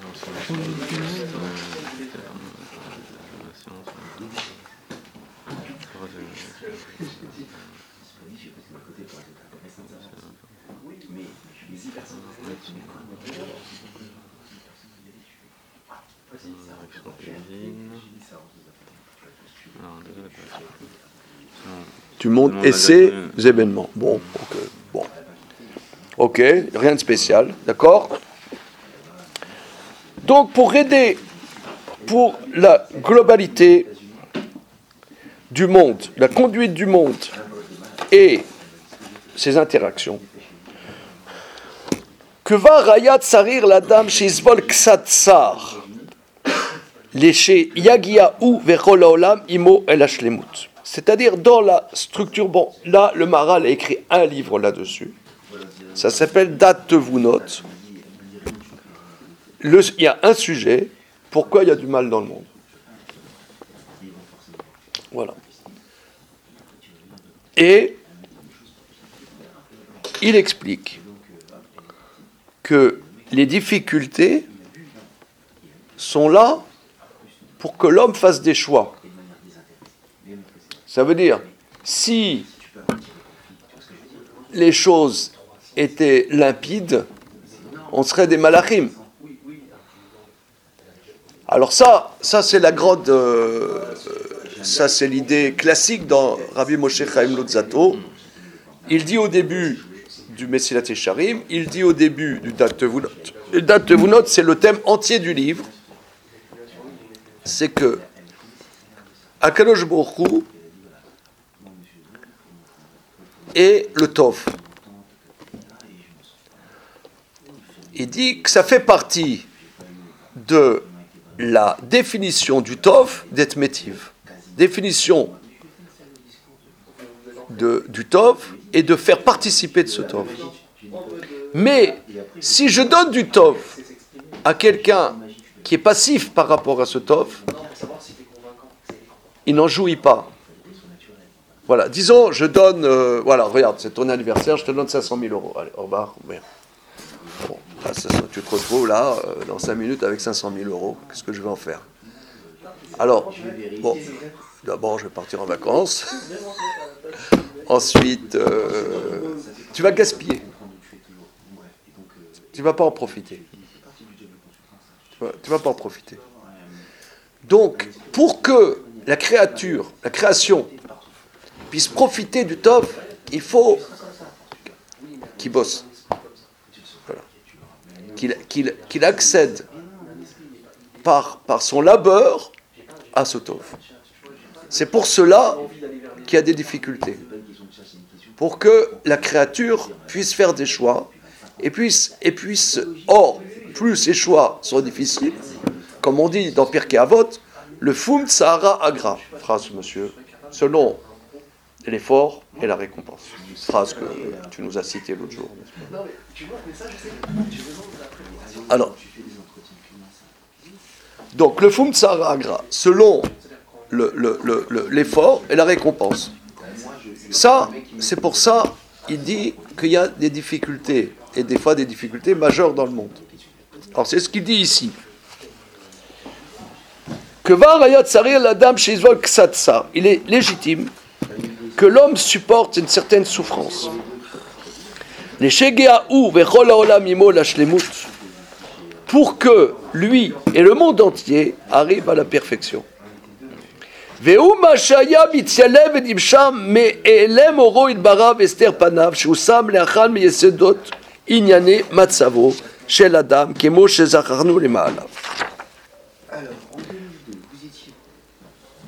Du monde et ses événements. Bon, ok, bon. Ok, rien de spécial, d'accord? Donc, pour aider, pour la globalité du monde, la conduite du monde et ses interactions, que va Rayat Sarir la dame chez Isvol Ksatsar, léché Yagia ou Vechol Haolam Imo El Hashlemut. C'est-à-dire, dans la structure, bon, là, le Maharal a écrit un livre là-dessus. Ça s'appelle Dat Tevunot. Le, il y a un sujet. Pourquoi il y a du mal dans le monde? Voilà. Et il explique que les difficultés sont là pour que l'homme fasse des choix. Ça veut dire, si les choses étaient limpides, on serait des malachim. Alors ça, ça c'est la grande, euh, ça c'est l'idée classique dans Rabbi Moshe Chaim Luzzatto. Il dit au début du Mesilat Yesharim, il dit au début du Dat Tevunot. Le Dat Tevunot, c'est le thème entier du livre. C'est que Akadosh Baruch Hu et le Tov. Il dit que ça fait partie de la définition du Tov d'être métive. Définition de, du Tov et de faire participer de ce Tov. Mais si je donne du Tov à quelqu'un qui est passif par rapport à ce Tov, il n'en jouit pas. Voilà, disons, je donne, euh, voilà, regarde, c'est ton anniversaire, je te donne cinq cent mille euros. Allez, au revoir. Bon, là, ça, tu te retrouves là, euh, dans cinq minutes, avec cinq cent mille euros. Qu'est-ce que je vais en faire? Alors, bon, d'abord, je vais partir en vacances. Ensuite, euh, tu vas gaspiller. Tu ne vas pas en profiter. Tu ne vas, tu vas pas en profiter. Donc, pour que la créature, la création, puisse profiter du Tov, il faut qu'il bosse. Voilà. Qu'il, qu'il, qu'il accède par, par son labeur à ce Tov. C'est pour cela qu'il y a des difficultés. Pour que la créature puisse faire des choix et puisse, et puisse or, plus ces choix sont difficiles, comme on dit dans Pirkei Avot, le Fum Tsahara Agra, phrase monsieur, selon l'effort et la récompense. Phrase que tu nous as citée l'autre jour. Alors, donc le Fum Tsahara Agra, selon le, le, le, le, l'effort et la récompense. Ça, c'est pour ça, il dit qu'il y a des difficultés, et des fois des difficultés majeures dans le monde. Alors c'est ce qu'il dit ici. Que va Rayat Sarir la dame chez Izvol Ksatsa. Il est légitime que l'homme supporte une certaine souffrance. Les Shegeaou vechol haolam imo lashlemut, pour que lui et le monde entier arrivent à la perfection. Veu mashaya mitzialev edimsham me'elem oro idbara vester panav sheusam leachal meyesedot inyane matzavo shel adam kemo shezacharnu lema'alav.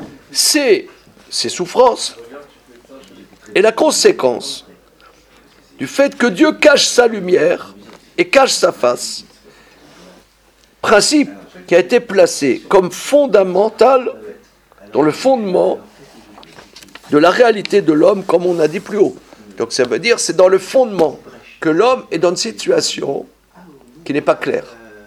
C'est ces souffrances et la conséquence du fait que Dieu cache sa lumière et cache sa face. Principe qui a été placé comme fondamental dans le fondement de la réalité de l'homme, comme on a dit plus haut. Donc ça veut dire c'est dans le fondement que l'homme est dans une situation qui n'est pas claire.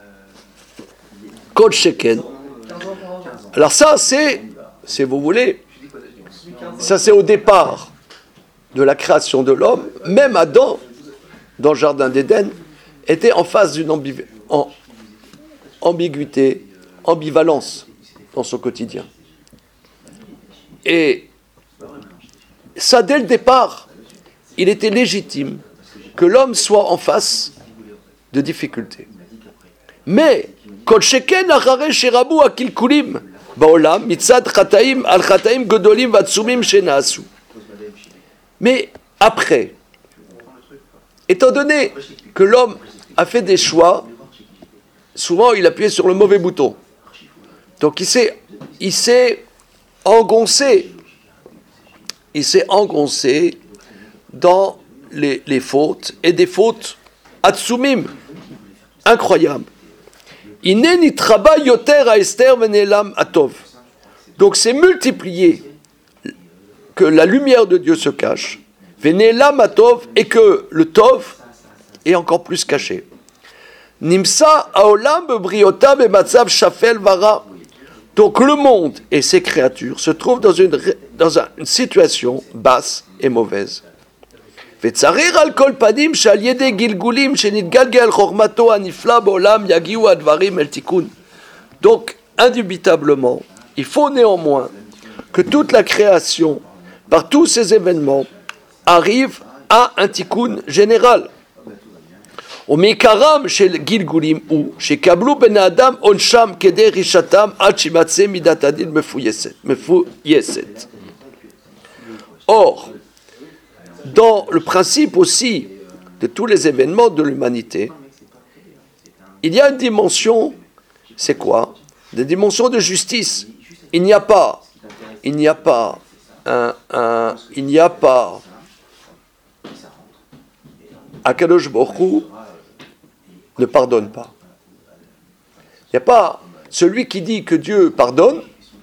Kol Sheken. Alors ça c'est, si vous voulez, ça c'est au départ de la création de l'homme. Même Adam, dans le jardin d'Éden, était en face d'une ambiv- en, ambiguïté, ambivalence dans son quotidien. Et ça, dès le départ, il était légitime que l'homme soit en face de difficultés. Mais, Kol Sheken achare sherabu akilkulim baolam mitzad chataim al chataim godolim vatsumim shenaasu. Mais après, étant donné que l'homme a fait des choix, souvent il appuyait sur le mauvais bouton. Donc il s'est, il s'est engoncé, il s'est engoncé dans les, les fautes, et des fautes atsumim, incroyables. Ineni traba yoter a Esther venelam atov. Donc c'est multiplié que la lumière de Dieu se cache, venelam atov, et que le tov est encore plus caché. Nimsa aolam bebriota bematzav shafel vara. Donc le monde et ses créatures se trouvent dans une, dans une situation basse et mauvaise. וצריך על כל פנים שעל ידי גלגולים שנתגלגל חוכמתו הנפלא בעולם יגיעו הדברים אל תיקון. Donc, indubitablement, il faut néanmoins que toute la création, par tous ces événements, arrive à un tikkun général. ומעיקרם של גלגולים הוא שקבלו בני אדם עונשם כדי רישתם עד שימצא מידת הדין מפויסת. מפויסת. Or, dans le principe aussi de tous les événements de l'humanité, il y a une dimension, c'est quoi? Des dimensions de justice. Il n'y a pas, il n'y a pas, un, un, il n'y a pas, Akadosh Baruch Hu ne pardonne pas. Il n'y a pas celui qui dit que Dieu pardonne,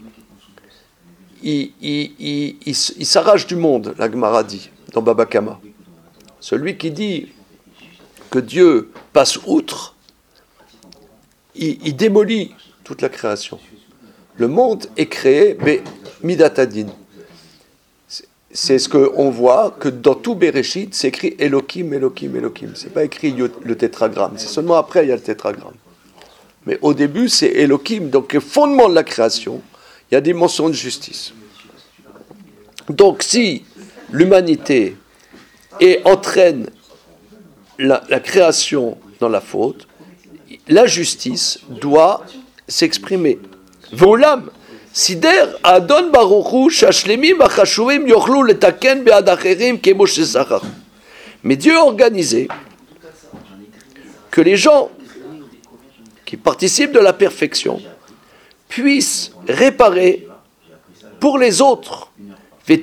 il, il, il, il, il s'arrache du monde, la Gemara dit dans Baba Kama. Celui qui dit que Dieu passe outre, il, il démolit toute la création. Le monde est créé, mais midatadin. C'est ce qu'on voit que dans tout Bereshit, c'est écrit Elohim, Elohim, Elohim. C'est pas écrit le tétragramme. C'est seulement après il y a le tétragramme. Mais au début, c'est Elohim. Donc, le fondement de la création, il y a des dimensions de justice. Donc, si l'humanité et entraîne la, la création dans la faute, la justice doit s'exprimer. V'olam sider adon baruchu shashlemim achashuvim yochlu letaken be'ad acherim kemo shesachar. Mais Dieu a organisé que les gens qui participent de la perfection puissent réparer pour les autres. Et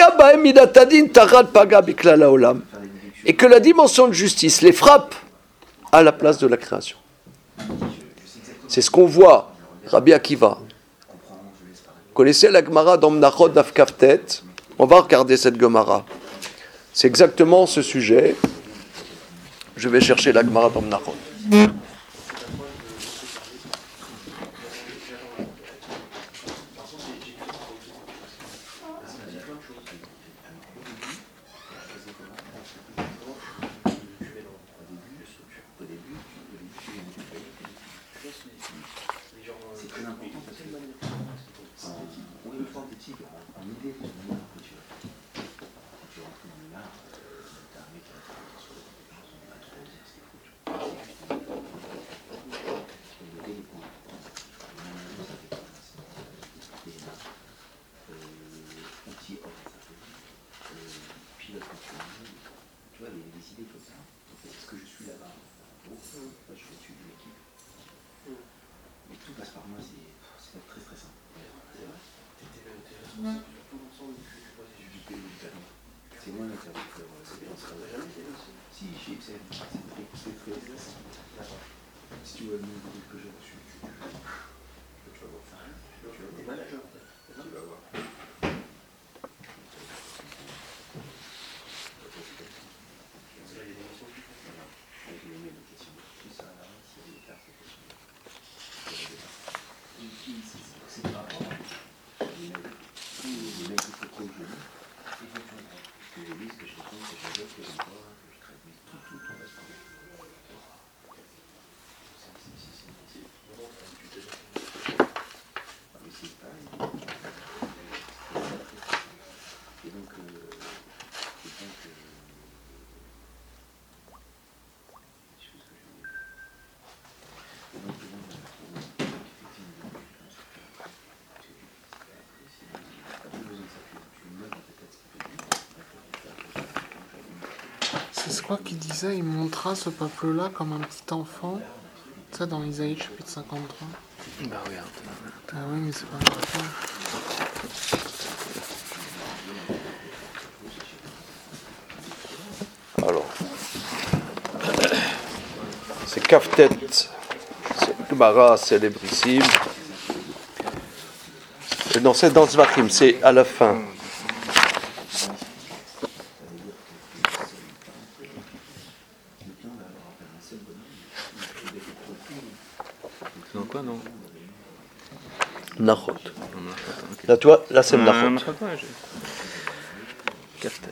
que la dimension de justice les frappe à la place de la création. C'est ce qu'on voit, Rabbi Akiva. Vous connaissez la Gemara dans Menachot Daf Kaftet? On va regarder cette Gemara. C'est exactement ce sujet. Je vais chercher la Gemara dans Menachot. C'est moi l'interlocuteur. On sera jamais. Si, c'est c'est très c'est très d'accord. Si tu veux nous dire que je suis, tu vas voir. Tu vas voir. Manager. Tu vas voir. C'est quoi qu'il disait? Il montra ce peuple-là comme un petit enfant. Tu sais, dans Isaïe chapitre cinquante-trois. Bah regarde. Ah oui, mais c'est pas grave. Alors, c'est Kaftet, c'est Gemara célébrissime. Non, c'est dans Zvachim, c'est à la fin. C'est dans quoi, non? Nachot. Non, ok. Là, tu vois, là c'est Euh, Nachot. Nachot, ouais, j'ai- Kaftet.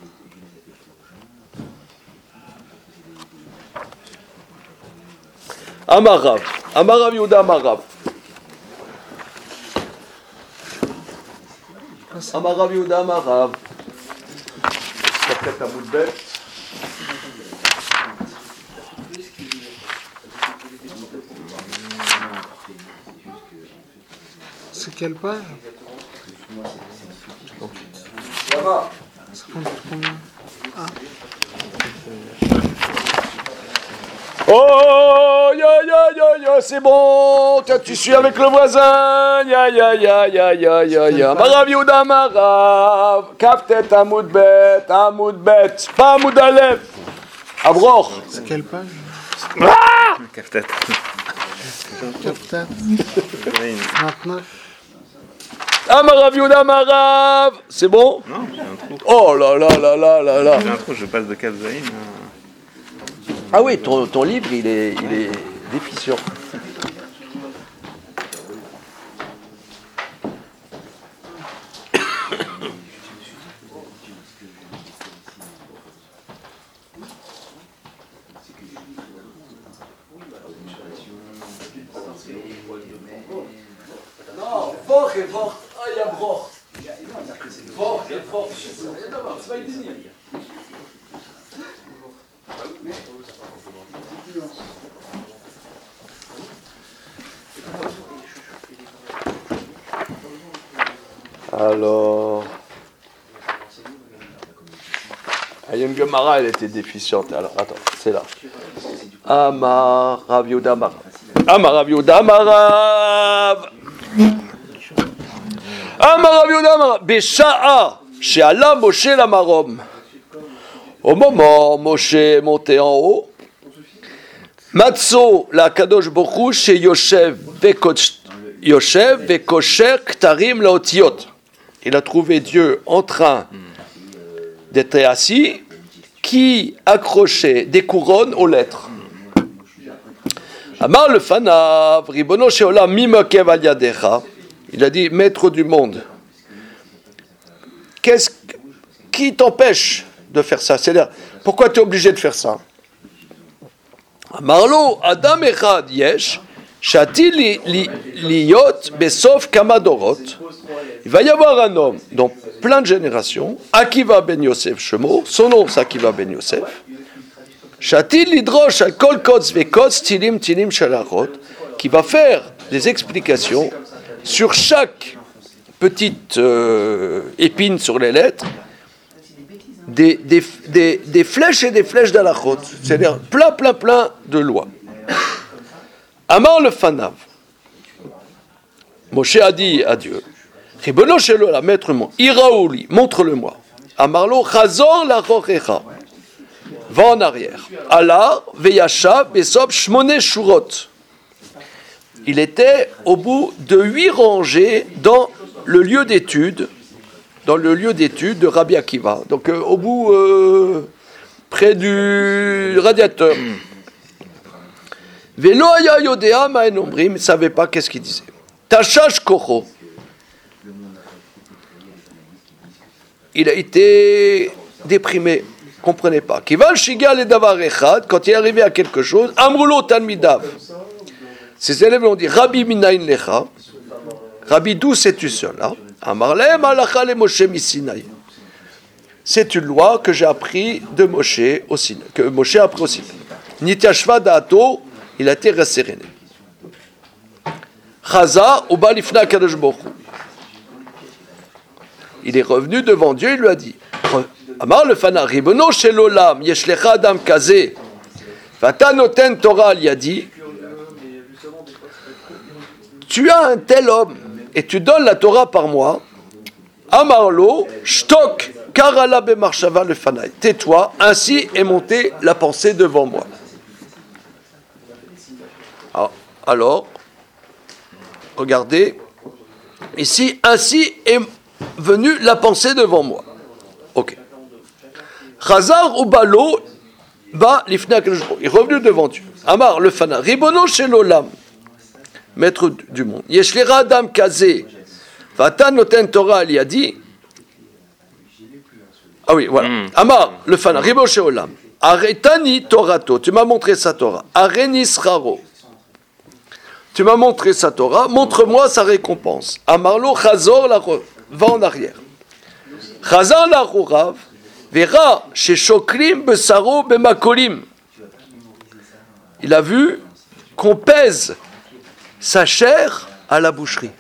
Amarav, Amarav Yehuda Amarav. Amarav Yehuda Amarav. Kaftet Amoud Bet. C'est quelle page? Ça compte combien? Oh, ya ya ya ya, c'est bon, tiens, tu suis avec le voisin, ya ya ya ya ya ya ya. Amarav Yehuda Amarav, Kaftet Amoud Bet, Amoud Bet, pas Amoud Aleph. Avroch. C'est quelle page? Kaftet. Kaftet. vingt-neuf. Amarav Yehuda Amarav, c'est bon? Non, j'ai un trou. Oh là là là là là là. J'ai un trou, je passe de Kaf Zaïn à... Ah oui, ton, ton livre, il est, il est déficient. Non, fort et fort. Ah, il y a fort. Fort et fort. C'est pas une Alors, Ayam Gemara, elle était déficiente. Alors, attends, c'est là. Amar Rav Yehuda Amarav. Amar Rav Yehuda Amarav. Amar Rav Yehuda Amarav. Besha'a, she'ala Moshe la marom. Au moment où Moshe est monté en haut, Matzo la Kadosh Baruch chez Yoshev Yoshev vekosher ktarim laotiot. Il a trouvé Dieu en train d'être assis, qui accrochait des couronnes aux lettres. Amar le fanav ribono sheolam mimakev al yadecha. Il a dit, maître du monde, qu'est-ce qui t'empêche de faire ça? C'est-à-dire, pourquoi tu es obligé de faire ça? Amarlo adam echad yesh shati liyot besof kamadorot. Il va y avoir un homme dans plein de générations, Akiva ben Yosef Shemo, son nom c'est Akiva ben Yosef, shati lidrosh al kol kotz vekotz tilim tilim shalachot, qui va faire des explications sur chaque petite euh, épine sur les lettres, Des, des, des, des flèches et des flèches d'alachot, c'est-à-dire plein, plein, plein de lois. Amar le fanav. Moshe a dit à Dieu, Ribono shelo la maître mon, iraouli, montre-le-moi. Amarlo chazor lachochecha. Va en arrière. Allah veyasha besob shmone shurot. Il était au bout de huit rangées dans le lieu d'étude, dans le lieu d'étude de Rabbi Akiva. Donc euh, au bout, euh, près du radiateur. Velo haya yodea ma'en omrim, il ne savait pas qu'est-ce qu'il disait. Tashash kocho. Il a été déprimé, ne comprenait pas. Kival shigal et davar echad, quand il est arrivé à quelque chose, amrulo talmidav. Ses élèves lui ont dit, Rabbi minayin lecha, Rabbi d'où sais-tu cela? Amarlem alacha le Moshe misinaï. C'est une loi que j'ai appris de Moshe au Sinaï, que Moshe a appris au Sinaï. Nityashva da'ato, il a été rasséréné. Chaza uba lifna kadosh baruch hu. Il est revenu devant Dieu, il lui a dit, Amar le fana ribono shel olam yeshlecha adam kazeh vata noten Torah al yadi. Tu as un tel homme et tu donnes la Torah par moi. Amarlo shtok karala bemarshava le fanai. Tais-toi, ainsi est montée la pensée devant moi. Alors, regardez, ici, ainsi est venue la pensée devant moi. Ok. Chazar ou balo va l'ifna que je il est revenu devant Dieu. Amar le fana ribono shel olam, maître du monde. Yeshlera adam kazé vata noten Torah al yadi. Ah oui, voilà. Mm. Amar le fana ribono shel olam. Aretani torato. Tu m'as montré sa Torah. Areni sraro. Tu m'as montré sa Torah. Montre-moi sa récompense. Amarlo chazor la va en arrière. Chazar la rourav. Vera chez Shoklim Besaro Bemakolim. Il a vu qu'on pèse sa chair à la boucherie.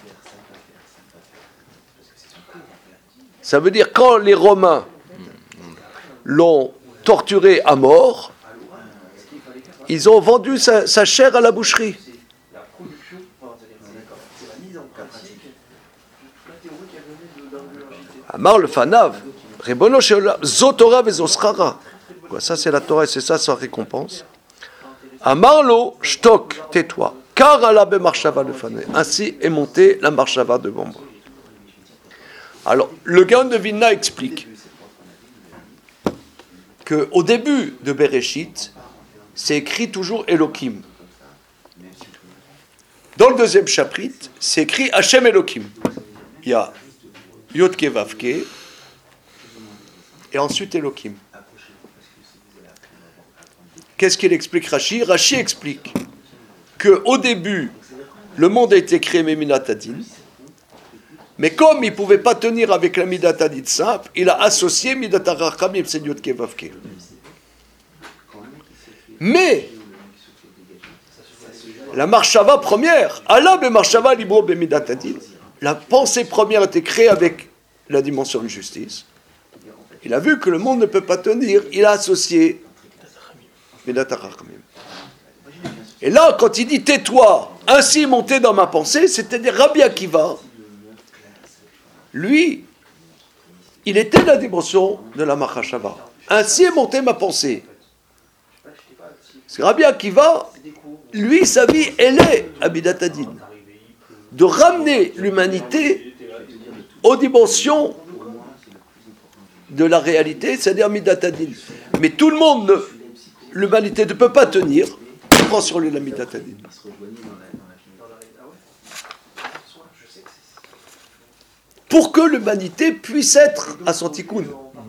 Ça veut dire quand les Romains l'ont torturé à mort, ils ont vendu sa, sa chair à la boucherie. Amar le Fanav. Zotora vezoschara. Ça c'est la Torah et c'est ça sa récompense. Amarlo shtok, tais-toi. Car Allah be marshava le fané. Ainsi est montée la marshava devant moi. Alors le Gaon de Vilna explique que au début de Bereshit, c'est écrit toujours Elohim. Dans le deuxième chapitre, c'est écrit Hashem Elohim. Il y a Yodke Vavke. Et ensuite Elohim. Qu'est-ce qu'il explique Rashi? Rashi explique qu'au début, le monde a été créé Midatadin, mais comme il ne pouvait pas tenir avec la Midatadin simple, il a associé Midatarachamim, c'est Yod Kevavke. Mais la marshava première, Allah be marshava libro be Midatadin, la pensée première a été créée avec la dimension de justice. Il a vu que le monde ne peut pas tenir, il a associé Midat HaRachamim. Et là, quand il dit tais-toi, ainsi monté dans ma pensée, c'est-à-dire Rabbi Akiva, lui, il était la dimension de la Machashava. Ainsi est montée ma pensée. Parce que Rabbi Akiva, lui, sa vie, elle est à Midat Hadin. De ramener l'humanité aux dimensions de la réalité, c'est-à-dire Midat Hadin. Mais tout le monde, ne, l'humanité ne peut pas tenir, on prend sur lui la Midat Hadin. Pour que l'humanité puisse être à son tikkun.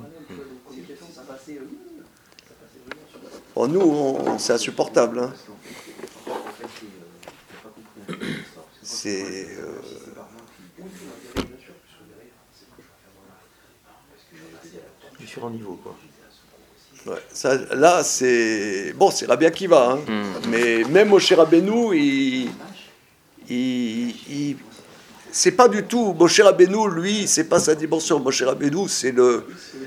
Bon, nous, on, c'est insupportable. Hein. C'est... Euh, différents niveaux, quoi. Ouais, ça, là, c'est... Bon, c'est Rabbi Akiva, hein, mm. mais même Moshe Rabbeinu, il... il, il c'est pas du tout... Moshe Rabbeinu, lui, c'est pas sa dimension. Moshe Rabbeinu, c'est le...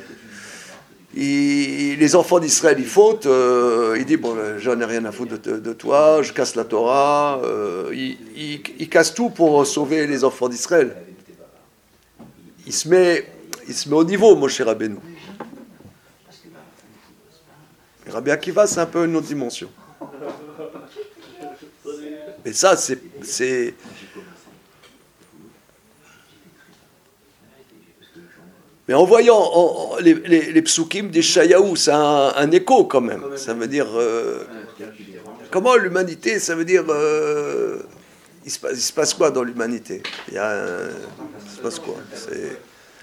Il, les enfants d'Israël, ils fautent, euh, il dit, bon, j'en ai rien à foutre de, de toi, je casse la Torah, euh, il, il, il casse tout pour sauver les enfants d'Israël. Il se met, il se met au niveau, Moshe Rabbeinu. Rabbi Akiva, c'est un peu une autre dimension. Et ça, c'est... c'est... Mais en voyant en, en, les, les, les psukim des Shayaou, c'est un, un écho quand même. Ça veut dire... Euh, comment l'humanité, ça veut dire... Euh, il, se passe, il se passe quoi dans l'humanité? Il y a un, il se passe quoi? C'est...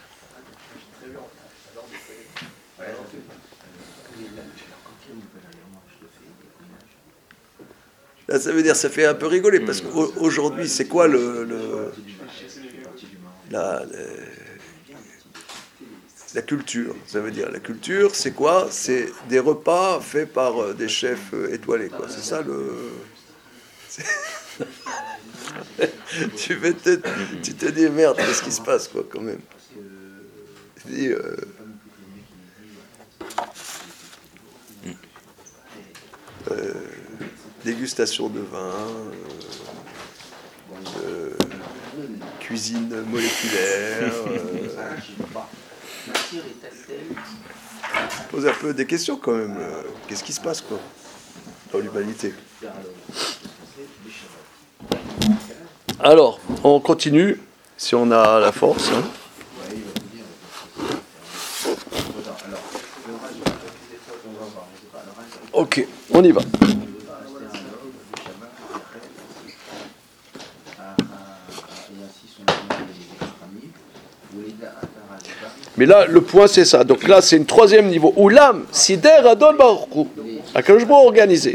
Là, ça veut dire, ça fait un peu rigoler, parce qu'aujourd'hui, c'est quoi le... le la, le, La culture, ça veut dire, la culture, c'est quoi? C'est des repas faits par euh, des chefs euh, étoilés, quoi. C'est ça le... C'est... tu, vais te... tu te dis, merde, qu'est-ce qui se passe, quoi, quand même? Tu dis, euh... Euh... dégustation de vin, euh... Euh... cuisine moléculaire... Euh... Pose un peu des questions quand même. Qu'est-ce qui se passe quoi dans l'humanité? Alors, on continue si on a la force. Hein. Ok, on y va. Mais là, le point, c'est ça. Donc là, c'est un troisième niveau. Oulam, Sider, Adon, Baruch. Akadosh Baruch Hu organisé.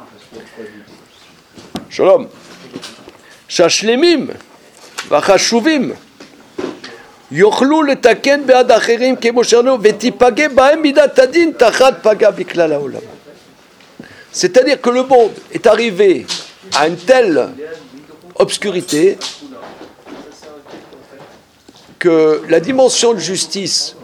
Shalom. Shashlemim, Vachashuvim, Yochlu letaken be'ad acherim kemo sherno, vetipage ba'em midat adin tachat paga biklal haolam. C'est-à-dire que le monde est arrivé à une telle obscurité que la dimension de justice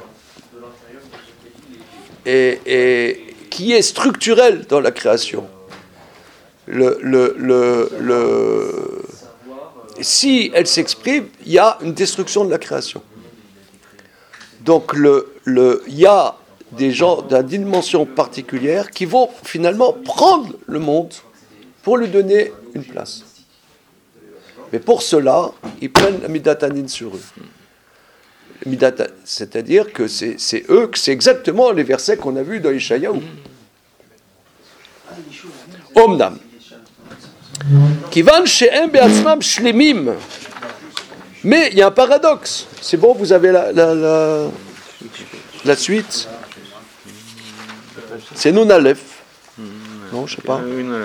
est, est, qui est structurelle dans la création, le, le, le, le, si elle s'exprime, il y a une destruction de la création. Donc le, le, il y a des gens d'une dimension particulière qui vont finalement prendre le monde pour lui donner une place. Mais pour cela, ils prennent la Midat Hanin sur eux. C'est-à-dire que c'est, c'est eux, que c'est exactement les versets qu'on a vus dans Ishayahu. Omnam. Kivan she'em be'atzmam shlemim. Mais il y a un paradoxe. C'est bon, vous avez la, la, la, la suite. C'est Nun Aleph. Non, je ne sais pas.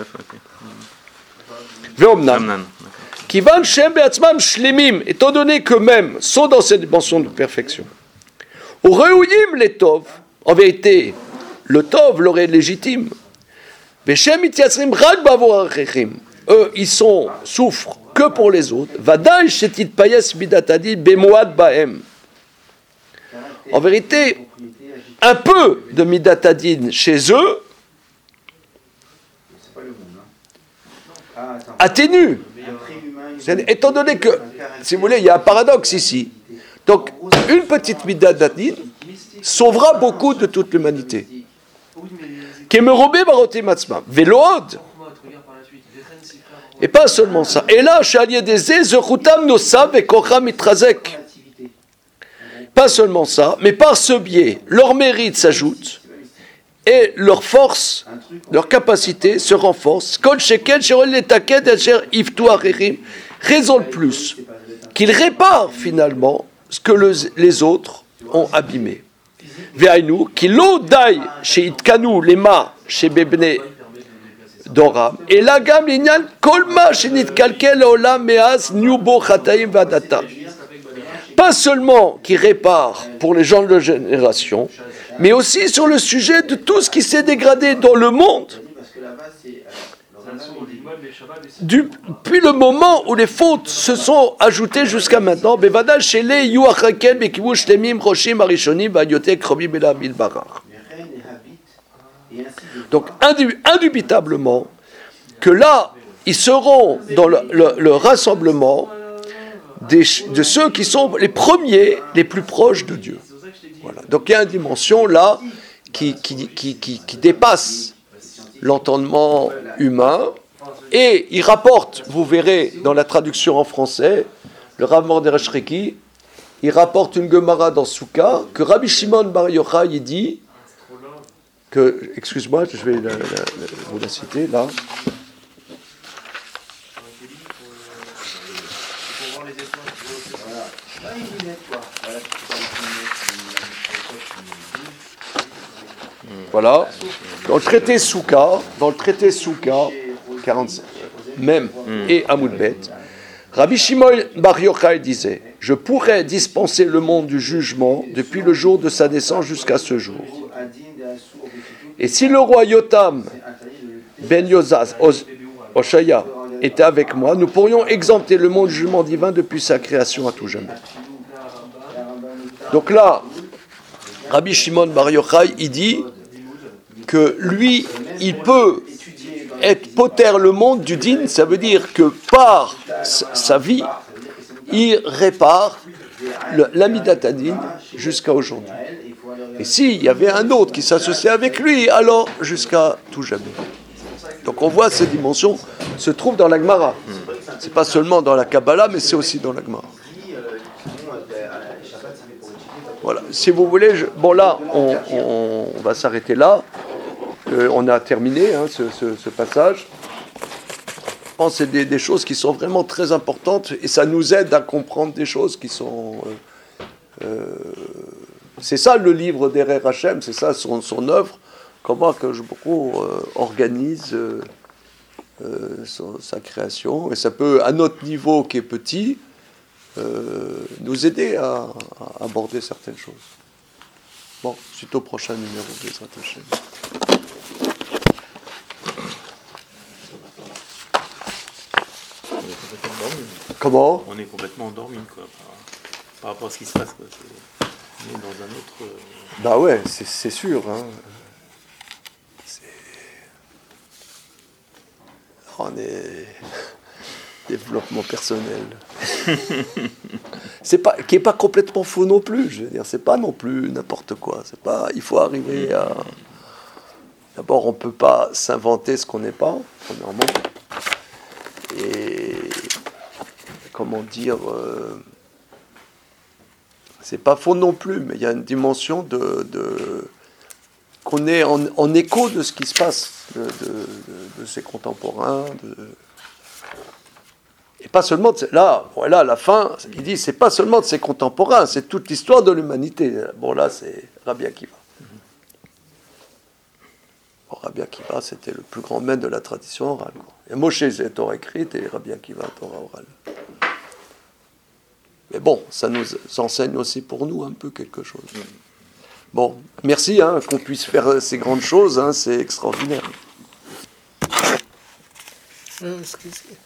Ve'omnam. Kivan she'em be'atzmam shlemim, étant donné qu'eux-mêmes sont dans cette dimension de perfection. Ou reuyim les tov, en vérité, le tov, leur est légitime. Ve'shem ityatzrim rak bavor achechim, eux, ils sont, souffrent que pour les autres. Vadaï shetit payes midatadi bemoad bahem. En vérité, un peu de midatadin chez eux atténue. Étant donné que, si vous voulez, il y a un paradoxe ici. Donc, une petite midatadin sauvera beaucoup de toute l'humanité. Vélood. Et pas seulement ça. Et là, pas seulement ça, mais par ce biais, leur mérite s'ajoute et leur force, leur capacité se renforce. Raison de plus, qu'ils réparent finalement ce que le, les autres ont abîmé. Ve'ainu, ki lo dai sheitkanu lema shebebne doram, et la gam l'inyan kolma shenitkalkel olam meaz nyubo chataim vadata. Pas seulement qui répare pour les gens de génération, mais aussi sur le sujet de tout ce qui s'est dégradé dans le monde. Du, depuis le moment où les fautes se sont ajoutées jusqu'à maintenant, donc indubitablement que là ils seront dans le, le, le rassemblement des, de ceux qui sont les premiers, les plus proches de Dieu. Voilà. Donc il y a une dimension là qui, qui, qui, qui, qui dépasse l'entendement humain. Et il rapporte, vous verrez dans la traduction en français, le Rav Mordechai Shreki, il rapporte une Gemara dans Souka que Rabbi Shimon Bar Yochai il dit que, excuse-moi, je vais la, la, la, vous la citer là. Voilà. Dans le traité Souka, dans le traité Souka, quarante-cinq, même, mm. et Amoudbet, Rabbi Shimon Bar Yochai disait, je pourrais dispenser le monde du jugement depuis le jour de sa naissance jusqu'à ce jour. Et si le roi Yotam ben Yozaz Oshaya était avec moi, nous pourrions exempter le monde du jugement divin depuis sa création à tout jamais. Donc là, Rabbi Shimon Bar Yochai, il dit que lui, il peut être poter le monde du din, ça veut dire que par sa vie, il répare l'amidat adin jusqu'à aujourd'hui. Et s'il y avait un autre qui s'associait avec lui, alors jusqu'à tout jamais. Donc on voit ces dimensions se trouvent dans la Gemara. C'est pas seulement dans la Kabbalah, mais c'est aussi dans la Gemara. Voilà. Si vous voulez, je... bon là, on, on, on va s'arrêter là. Euh, on a terminé hein, ce, ce, ce passage. Je pense que c'est des, des choses qui sont vraiment très importantes et ça nous aide à comprendre des choses qui sont... Euh, euh, c'est ça le livre d'Erer Hashem, c'est ça son, son œuvre, comment que je beaucoup euh, organise euh, euh, son, sa création. Et ça peut, à notre niveau qui est petit, euh, nous aider à, à aborder certaines choses. Bon, suite au prochain numéro des Hashem. Comment ? On est complètement endormi, quoi, par, par rapport à ce qui se passe, quoi. C'est, on est dans un autre... Euh... Bah ouais, c'est, c'est sûr. Hein. C'est... On est... Développement personnel. C'est pas, qui n'est pas complètement faux non plus, je veux dire. C'est pas non plus n'importe quoi. C'est pas... Il faut arriver à... D'abord, on ne peut pas s'inventer ce qu'on n'est pas, premièrement. Et... Comment dire, euh, c'est pas faux non plus, mais il y a une dimension de, de qu'on est en, en écho de ce qui se passe, de, de, de, de ses contemporains, de, et pas seulement de, là, voilà, à la fin, il dit c'est pas seulement de ses contemporains, c'est toute l'histoire de l'humanité. Bon là, c'est Rabbi Akiva. Bon, Rabbi Akiva, c'était le plus grand maître de la tradition orale. Et Moshe, c'est la Torah écrite, et Rabbi Akiva, la Torah orale. Mais bon, ça nous enseigne aussi pour nous un peu quelque chose. Bon, merci hein, qu'on puisse faire ces grandes choses, hein, c'est extraordinaire. Euh, excusez.